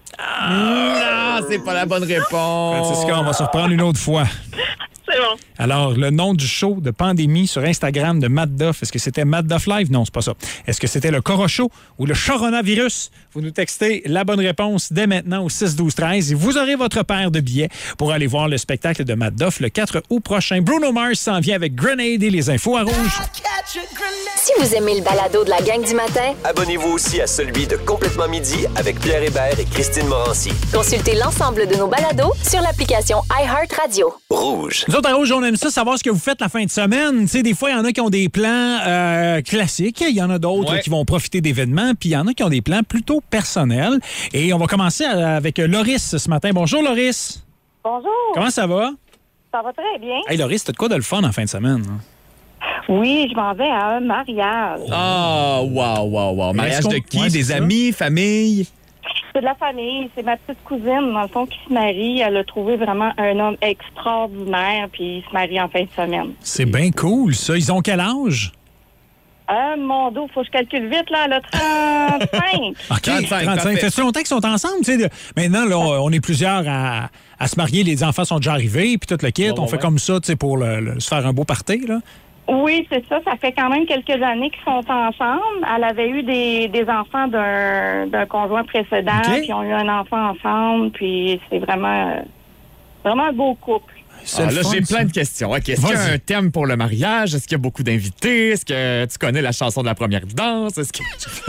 [SPEAKER 5] Ah, c'est pas la bonne réponse.
[SPEAKER 4] Francisca, on va se reprendre une autre fois.
[SPEAKER 8] C'est bon.
[SPEAKER 4] Alors, le nom du show de pandémie sur Instagram de Matt Duff, est-ce que c'était Matt Duff Live? Non, c'est pas ça. Est-ce que c'était le corocho ou le coronavirus? Vous nous textez la bonne réponse dès maintenant au six douze treize et vous aurez votre paire de billets pour aller voir le spectacle de Matt Duff le quatre août prochain. Bruno Mars s'en vient avec Grenade et les infos à rouge.
[SPEAKER 3] Si vous aimez le balado de la gang du matin,
[SPEAKER 10] Abonnez-vous aussi à celui de Complètement Midi avec Pierre Hébert et Christine Morancy.
[SPEAKER 3] consultez l'ensemble de nos balados sur l'application iHeartRadio.
[SPEAKER 10] Rouge.
[SPEAKER 4] Nous autres, à Rouge, on aime ça, savoir ce que vous faites la fin de semaine. Tu sais, des fois, il y en a qui ont des plans euh, classiques, il y en a d'autres
[SPEAKER 5] Ouais.
[SPEAKER 4] qui vont profiter d'événements, puis il y en a qui ont des plans plutôt personnels. Et on va commencer avec Loris ce matin. Bonjour, Loris.
[SPEAKER 8] Bonjour.
[SPEAKER 4] Comment ça va?
[SPEAKER 8] Ça va très bien.
[SPEAKER 4] Hey, Loris, t'as de quoi de le fun en fin de semaine? hein?
[SPEAKER 8] Oui, je m'en vais à un mariage.
[SPEAKER 5] Ah, wow, wow, wow. Mariage
[SPEAKER 4] qu'on-
[SPEAKER 5] de qui?
[SPEAKER 4] Ouais, c'est
[SPEAKER 5] Des
[SPEAKER 4] ça.
[SPEAKER 5] amis, famille?
[SPEAKER 8] C'est de la famille. C'est ma petite cousine, dans le fond, qui se marie. Elle a trouvé vraiment un homme extraordinaire, puis il se marie en fin de semaine.
[SPEAKER 4] C'est bien cool, ça. Ils ont quel âge?
[SPEAKER 8] Ah, mon dos, faut que je calcule vite, là. Elle a trente-cinq.
[SPEAKER 4] OK,
[SPEAKER 5] trente-cinq, parfait.
[SPEAKER 4] Ça fait longtemps qu'ils sont ensemble. tu sais, de- Maintenant, là, on on est plusieurs à, à se marier. Les enfants sont déjà arrivés, puis tout le kit.
[SPEAKER 5] Ouais,
[SPEAKER 4] on
[SPEAKER 5] ouais,
[SPEAKER 4] fait
[SPEAKER 5] ouais.
[SPEAKER 4] comme ça tu sais, pour le- le- se faire un beau party. Là.
[SPEAKER 8] Oui, c'est ça. Ça fait quand même quelques années qu'ils sont ensemble. Elle avait eu des, des enfants d'un d'un conjoint précédent,
[SPEAKER 4] OK.
[SPEAKER 8] puis ils ont eu un enfant ensemble, puis c'est vraiment, euh, vraiment un beau couple.
[SPEAKER 4] C'est
[SPEAKER 5] Ah,
[SPEAKER 4] le
[SPEAKER 5] là,
[SPEAKER 4] fun,
[SPEAKER 5] j'ai
[SPEAKER 4] ça.
[SPEAKER 5] plein de questions. OK, est-ce qu'il y a
[SPEAKER 4] Vas-y.
[SPEAKER 5] un thème pour le mariage? Est-ce qu'il y a beaucoup d'invités? Est-ce que tu connais la chanson de la première danse? Est-ce que...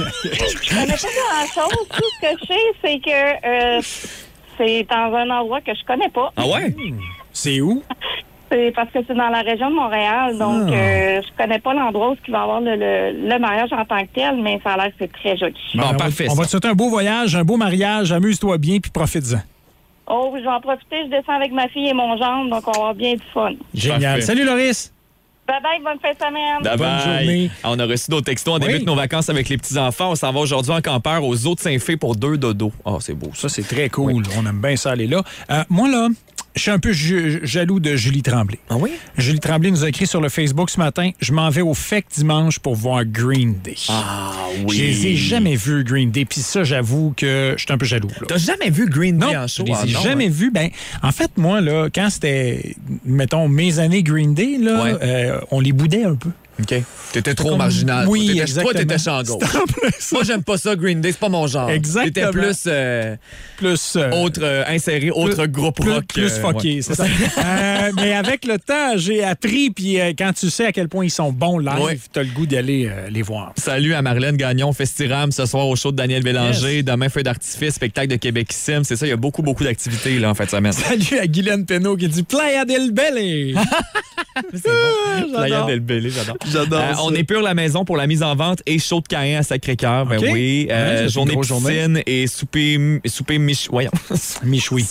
[SPEAKER 8] Je connais pas grand-chose. Tout ce que je sais, c'est que euh, c'est dans un endroit que je connais pas.
[SPEAKER 5] Ah ouais?
[SPEAKER 4] C'est où?
[SPEAKER 8] C'est parce que c'est dans la région de Montréal, donc
[SPEAKER 4] Ah.
[SPEAKER 8] euh, je connais pas l'endroit où il va y avoir le, le, le mariage en tant que tel, mais ça a l'air que c'est très joli.
[SPEAKER 5] Bon,
[SPEAKER 4] Ben, on va-
[SPEAKER 5] parfait,
[SPEAKER 4] On va
[SPEAKER 5] ça.
[SPEAKER 4] te souhaiter un beau voyage, un beau mariage. Amuse-toi bien, puis profite-en.
[SPEAKER 8] Oh, je vais en profiter, je descends avec ma fille et mon gendre, donc on va avoir bien du fun.
[SPEAKER 4] Génial.
[SPEAKER 5] Parfait.
[SPEAKER 4] Salut, Loris.
[SPEAKER 8] Bye bye, bonne fin de semaine.
[SPEAKER 5] Bye
[SPEAKER 4] Bonne
[SPEAKER 5] bye.
[SPEAKER 4] journée.
[SPEAKER 5] Ah, on a reçu d'autres textos. On
[SPEAKER 4] Oui.
[SPEAKER 5] débute nos vacances avec les petits-enfants. On s'en va aujourd'hui en campeur aux Eaux de Saint-Fé pour deux dodos. Ah, c'est beau, ça.
[SPEAKER 4] Ça, c'est très cool. On aime bien ça aller là. Euh, moi, là, je suis un peu ju- jaloux de Julie Tremblay.
[SPEAKER 5] Ah oui?
[SPEAKER 4] Julie Tremblay nous a écrit sur le Facebook ce matin. Je m'en vais au F E C dimanche pour voir Green Day.
[SPEAKER 5] Ah
[SPEAKER 4] Je les ai jamais vus, Green Day. Puis ça, j'avoue que je suis un peu jaloux. là.
[SPEAKER 5] T'as jamais vu Green Day
[SPEAKER 4] Non,
[SPEAKER 5] en show?
[SPEAKER 4] je les ai
[SPEAKER 5] Ah, non,
[SPEAKER 4] jamais
[SPEAKER 5] hein?
[SPEAKER 4] vus. Ben, en fait, moi, là, quand c'était, mettons, mes années Green Day, là,
[SPEAKER 5] Ouais.
[SPEAKER 4] euh, on les boudait un peu.
[SPEAKER 5] OK. T'étais trop
[SPEAKER 4] Comme-
[SPEAKER 5] marginal.
[SPEAKER 4] Oui,
[SPEAKER 5] toi, t'étais,
[SPEAKER 4] exactement.
[SPEAKER 5] Toi, t'étais champ gauche.
[SPEAKER 4] C'était en plus ça.
[SPEAKER 5] Moi, j'aime pas ça, Green Day. C'est pas mon genre.
[SPEAKER 4] Exactement.
[SPEAKER 5] T'étais plus, euh,
[SPEAKER 4] Plus... euh,
[SPEAKER 5] autre, euh, inséré, autre
[SPEAKER 4] plus-
[SPEAKER 5] groupe
[SPEAKER 4] plus,
[SPEAKER 5] rock.
[SPEAKER 4] Plus
[SPEAKER 5] euh,
[SPEAKER 4] fucké,
[SPEAKER 5] ouais.
[SPEAKER 4] c'est ça. Euh, mais avec le temps, j'ai appris, puis euh, quand tu sais à quel point ils sont bons live,
[SPEAKER 5] Ouais.
[SPEAKER 4] t'as le goût d'aller euh, les voir.
[SPEAKER 5] Salut à Marlène Gagnon, Festiram, ce soir au show de Daniel Bélanger.
[SPEAKER 4] Yes.
[SPEAKER 5] Demain, feu d'artifice, spectacle de Québecissime. C'est ça, il y a beaucoup, beaucoup d'activités là, en fin de semaine.
[SPEAKER 4] Salut à Guylaine Penneau qui dit Playa del Belle.
[SPEAKER 5] C'est bon. Playa del Belle, j'adore.
[SPEAKER 4] J'adore
[SPEAKER 5] Euh,
[SPEAKER 4] ça.
[SPEAKER 5] on épure la maison pour la mise en vente et show de Caen à Sacré-Cœur. Ben
[SPEAKER 4] OK.
[SPEAKER 5] oui. Euh,
[SPEAKER 4] Ouais, c'est une
[SPEAKER 5] journée
[SPEAKER 4] grosse journée.
[SPEAKER 5] piscine et souper, souper mich... Voyons.
[SPEAKER 4] Michoui.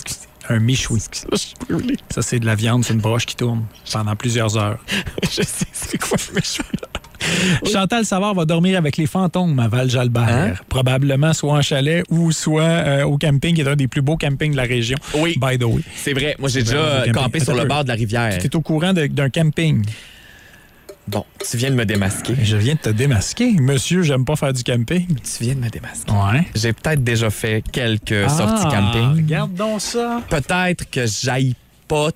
[SPEAKER 4] Un michoui. Ça, c'est de la viande sur une broche qui tourne pendant plusieurs heures.
[SPEAKER 5] Je sais, c'est quoi le michoui?
[SPEAKER 4] Chantal Savard va dormir avec les fantômes à Val-Jalbert. Hein? Probablement soit en chalet ou soit euh, au camping, qui est un des plus beaux campings de la région.
[SPEAKER 5] Oui.
[SPEAKER 4] By the way.
[SPEAKER 5] C'est vrai. Moi, j'ai déjà campé sur le bord de la rivière.
[SPEAKER 4] Tu es au courant de, d'un camping?
[SPEAKER 5] Bon, tu viens de me démasquer.
[SPEAKER 4] Je viens de te démasquer. Monsieur, j'aime pas faire du camping.
[SPEAKER 5] Tu viens de me démasquer.
[SPEAKER 4] Ouais.
[SPEAKER 5] J'ai peut-être déjà fait quelques
[SPEAKER 4] ah,
[SPEAKER 5] sorties camping.
[SPEAKER 4] Regarde donc ça.
[SPEAKER 5] Peut-être que j'aille pas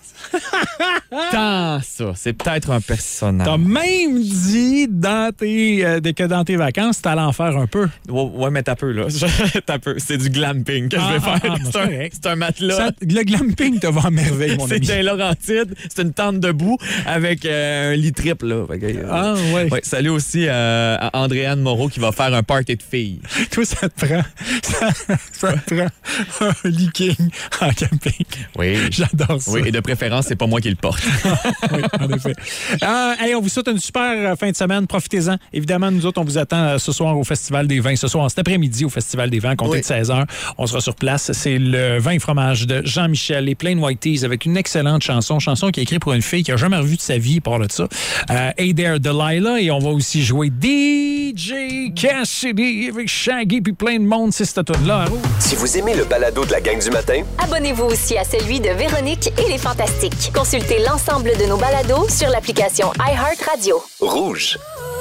[SPEAKER 5] tant ça. C'est peut-être un personnage.
[SPEAKER 4] T'as même dit dans tes, euh, que dans tes vacances, t'allais en faire un peu.
[SPEAKER 5] Ouais, ouais mais t'as peu, là. T'as peu. C'est du glamping que ah, je vais
[SPEAKER 4] ah,
[SPEAKER 5] faire.
[SPEAKER 4] Ah,
[SPEAKER 5] c'est, un, c'est un matelas. Ça,
[SPEAKER 4] le glamping te va à merveille, mon
[SPEAKER 5] c'est
[SPEAKER 4] ami.
[SPEAKER 5] C'est un Laurentide. C'est une tente debout avec euh, un lit triple, là. Okay, euh,
[SPEAKER 4] ah, ouais.
[SPEAKER 5] ouais. Salut aussi euh, à Andréane Moreau qui va faire un party de filles.
[SPEAKER 4] Toi, ça te prend, ça, ça te prend un lit king en camping.
[SPEAKER 5] Oui.
[SPEAKER 4] J'adore ça.
[SPEAKER 5] Oui, et de préférence, c'est pas moi qui le porte.
[SPEAKER 4] Oui, en effet. Euh, hey, on vous souhaite une super fin de semaine. Profitez-en. Évidemment, nous autres, on vous attend euh, ce soir au Festival des vins. Ce soir, cet après-midi, au Festival des vins, à compter oui. de seize heures. On sera sur place. C'est le vin et fromage de Jean-Michel, les Plain White Teas, avec une excellente chanson. Chanson qui est écrite pour une fille qui n'a jamais revu de sa vie, par là de ça. Euh, Hey There, Delilah. Et on va aussi jouer D J Cassidy avec Shaggy puis plein de monde. C'est cette tune-là.
[SPEAKER 10] Si vous aimez le balado de la gang du matin,
[SPEAKER 3] abonnez-vous aussi à celui de Véronique et les Fantastiques. Consultez l'ensemble de nos balados sur l'application iHeartRadio.
[SPEAKER 10] Rouge.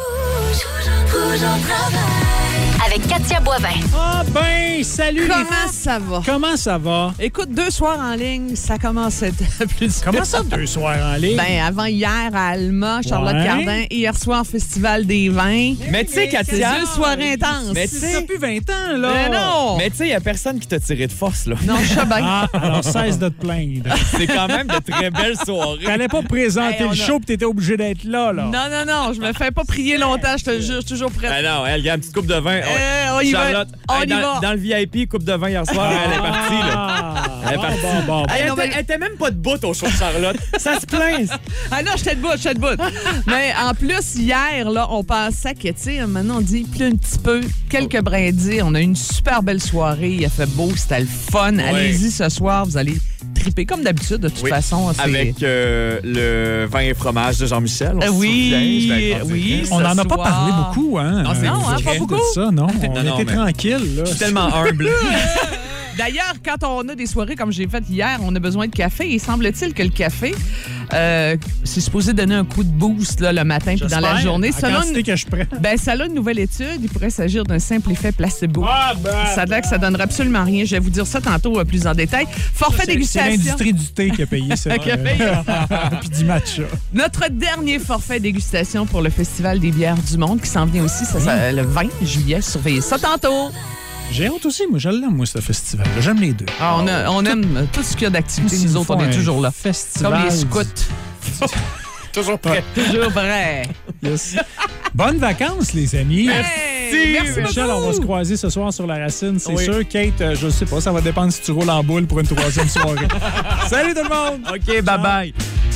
[SPEAKER 3] Avec Katia Boivin.
[SPEAKER 4] Ah ben, salut
[SPEAKER 12] Comment
[SPEAKER 4] les...
[SPEAKER 12] ça va?
[SPEAKER 4] Comment ça va?
[SPEAKER 12] Écoute, deux soirs en ligne, ça commence à être plus...
[SPEAKER 4] Comment ça, deux soirs en ligne?
[SPEAKER 12] Ben, avant hier à Alma, Charlotte
[SPEAKER 4] ouais.
[SPEAKER 12] Cardin, hier soir, Festival des vins.
[SPEAKER 5] Mais tu sais, Katia...
[SPEAKER 12] C'est deux soirées intenses.
[SPEAKER 5] Mais tu sais...
[SPEAKER 4] depuis vingt ans, là.
[SPEAKER 12] Mais non!
[SPEAKER 5] Mais tu sais, il n'y a personne qui t'a tiré de force, là.
[SPEAKER 12] Non, je sais bien.
[SPEAKER 4] Ah, alors cesse de te plaindre.
[SPEAKER 5] C'est quand même de très belles soirées.
[SPEAKER 4] T'allais pas présenter
[SPEAKER 12] hey,
[SPEAKER 4] le show pis t'étais obligé d'être là, là.
[SPEAKER 12] Non, non, non, je me fais pas prier longtemps, je te jure, je suis toujours prête.
[SPEAKER 5] Ben non, elle, il y a une petite coupe de vin.
[SPEAKER 12] Euh, on y
[SPEAKER 5] Charlotte,
[SPEAKER 12] va. On
[SPEAKER 5] hey,
[SPEAKER 12] y
[SPEAKER 5] dans,
[SPEAKER 12] va.
[SPEAKER 5] Dans le V I P, coupe de vin hier soir, elle est partie, là. Elle est partie.
[SPEAKER 4] Bon, bon, bon.
[SPEAKER 5] Hey, elle,
[SPEAKER 12] non, mais...
[SPEAKER 5] elle était même pas debout au show de Charlotte. Ça se plaint.
[SPEAKER 12] Ah non, j'étais debout, j'étais debout. Mais en plus, hier, là, on pensait que, tu sais, maintenant, on dit plus un petit peu, quelques brindilles. On a eu une super belle soirée. Il a fait beau, c'était le fun. Ouais. Allez-y ce soir, vous allez triper comme d'habitude, de toute oui. façon. C'est...
[SPEAKER 5] Avec euh, le vin et fromage de Jean-Michel.
[SPEAKER 12] Euh, oui, oui.
[SPEAKER 4] On n'en a pas parlé beaucoup, hein?
[SPEAKER 12] Non, c'est non hein, pas beaucoup.
[SPEAKER 4] Ça, non, on
[SPEAKER 5] non, non,
[SPEAKER 4] était
[SPEAKER 5] mais...
[SPEAKER 4] tranquille. Là.
[SPEAKER 5] Je suis tellement humble.
[SPEAKER 12] D'ailleurs, quand on a des soirées comme j'ai fait hier, on a besoin de café. Et semble-t-il que le café, euh, c'est supposé donner un coup de boost là, le matin puis dans la journée.
[SPEAKER 4] La quantité
[SPEAKER 12] une...
[SPEAKER 4] que je prends.
[SPEAKER 12] Ben, ça a une nouvelle étude. Il pourrait s'agir d'un simple effet placebo.
[SPEAKER 4] Ah, ben,
[SPEAKER 12] ça a l'air que ça donnerait absolument rien. Je vais vous dire ça tantôt euh, plus en détail. Forfait
[SPEAKER 4] c'est,
[SPEAKER 12] dégustation.
[SPEAKER 4] C'est l'industrie du thé qui a payé ça.
[SPEAKER 12] qui a payé.
[SPEAKER 4] Puis du matcha.
[SPEAKER 12] Notre dernier forfait dégustation pour le Festival des bières du monde qui s'en vient aussi ça, ça, le vingt juillet. Surveillez ça tantôt.
[SPEAKER 4] J'ai hâte aussi, moi, je l'aime, moi, ce festival. J'aime les deux.
[SPEAKER 12] Ah, on, a, on tout, aime tout ce qu'il y a d'activité. Nous autres, on est toujours là.
[SPEAKER 4] Festival.
[SPEAKER 12] Comme les scouts.
[SPEAKER 5] Toujours prêt.
[SPEAKER 12] Toujours prêt.
[SPEAKER 4] Yes. Bonnes vacances, les amis.
[SPEAKER 12] Merci. Hey, merci
[SPEAKER 4] Michel,
[SPEAKER 12] beaucoup.
[SPEAKER 4] on va se croiser ce soir sur la Racine. C'est
[SPEAKER 5] oui.
[SPEAKER 4] sûr, Kate, euh, je sais pas, ça va dépendre si tu roules en boule pour une troisième soirée. Salut tout le monde.
[SPEAKER 5] OK, bye-bye.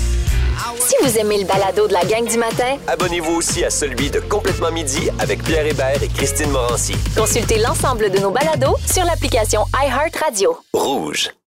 [SPEAKER 3] Si vous aimez le balado de la gang du matin,
[SPEAKER 10] abonnez-vous aussi à celui de Complètement Midi avec Pierre Hébert et Christine Morancy.
[SPEAKER 3] Consultez l'ensemble de nos balados sur l'application iHeartRadio.
[SPEAKER 10] Rouge.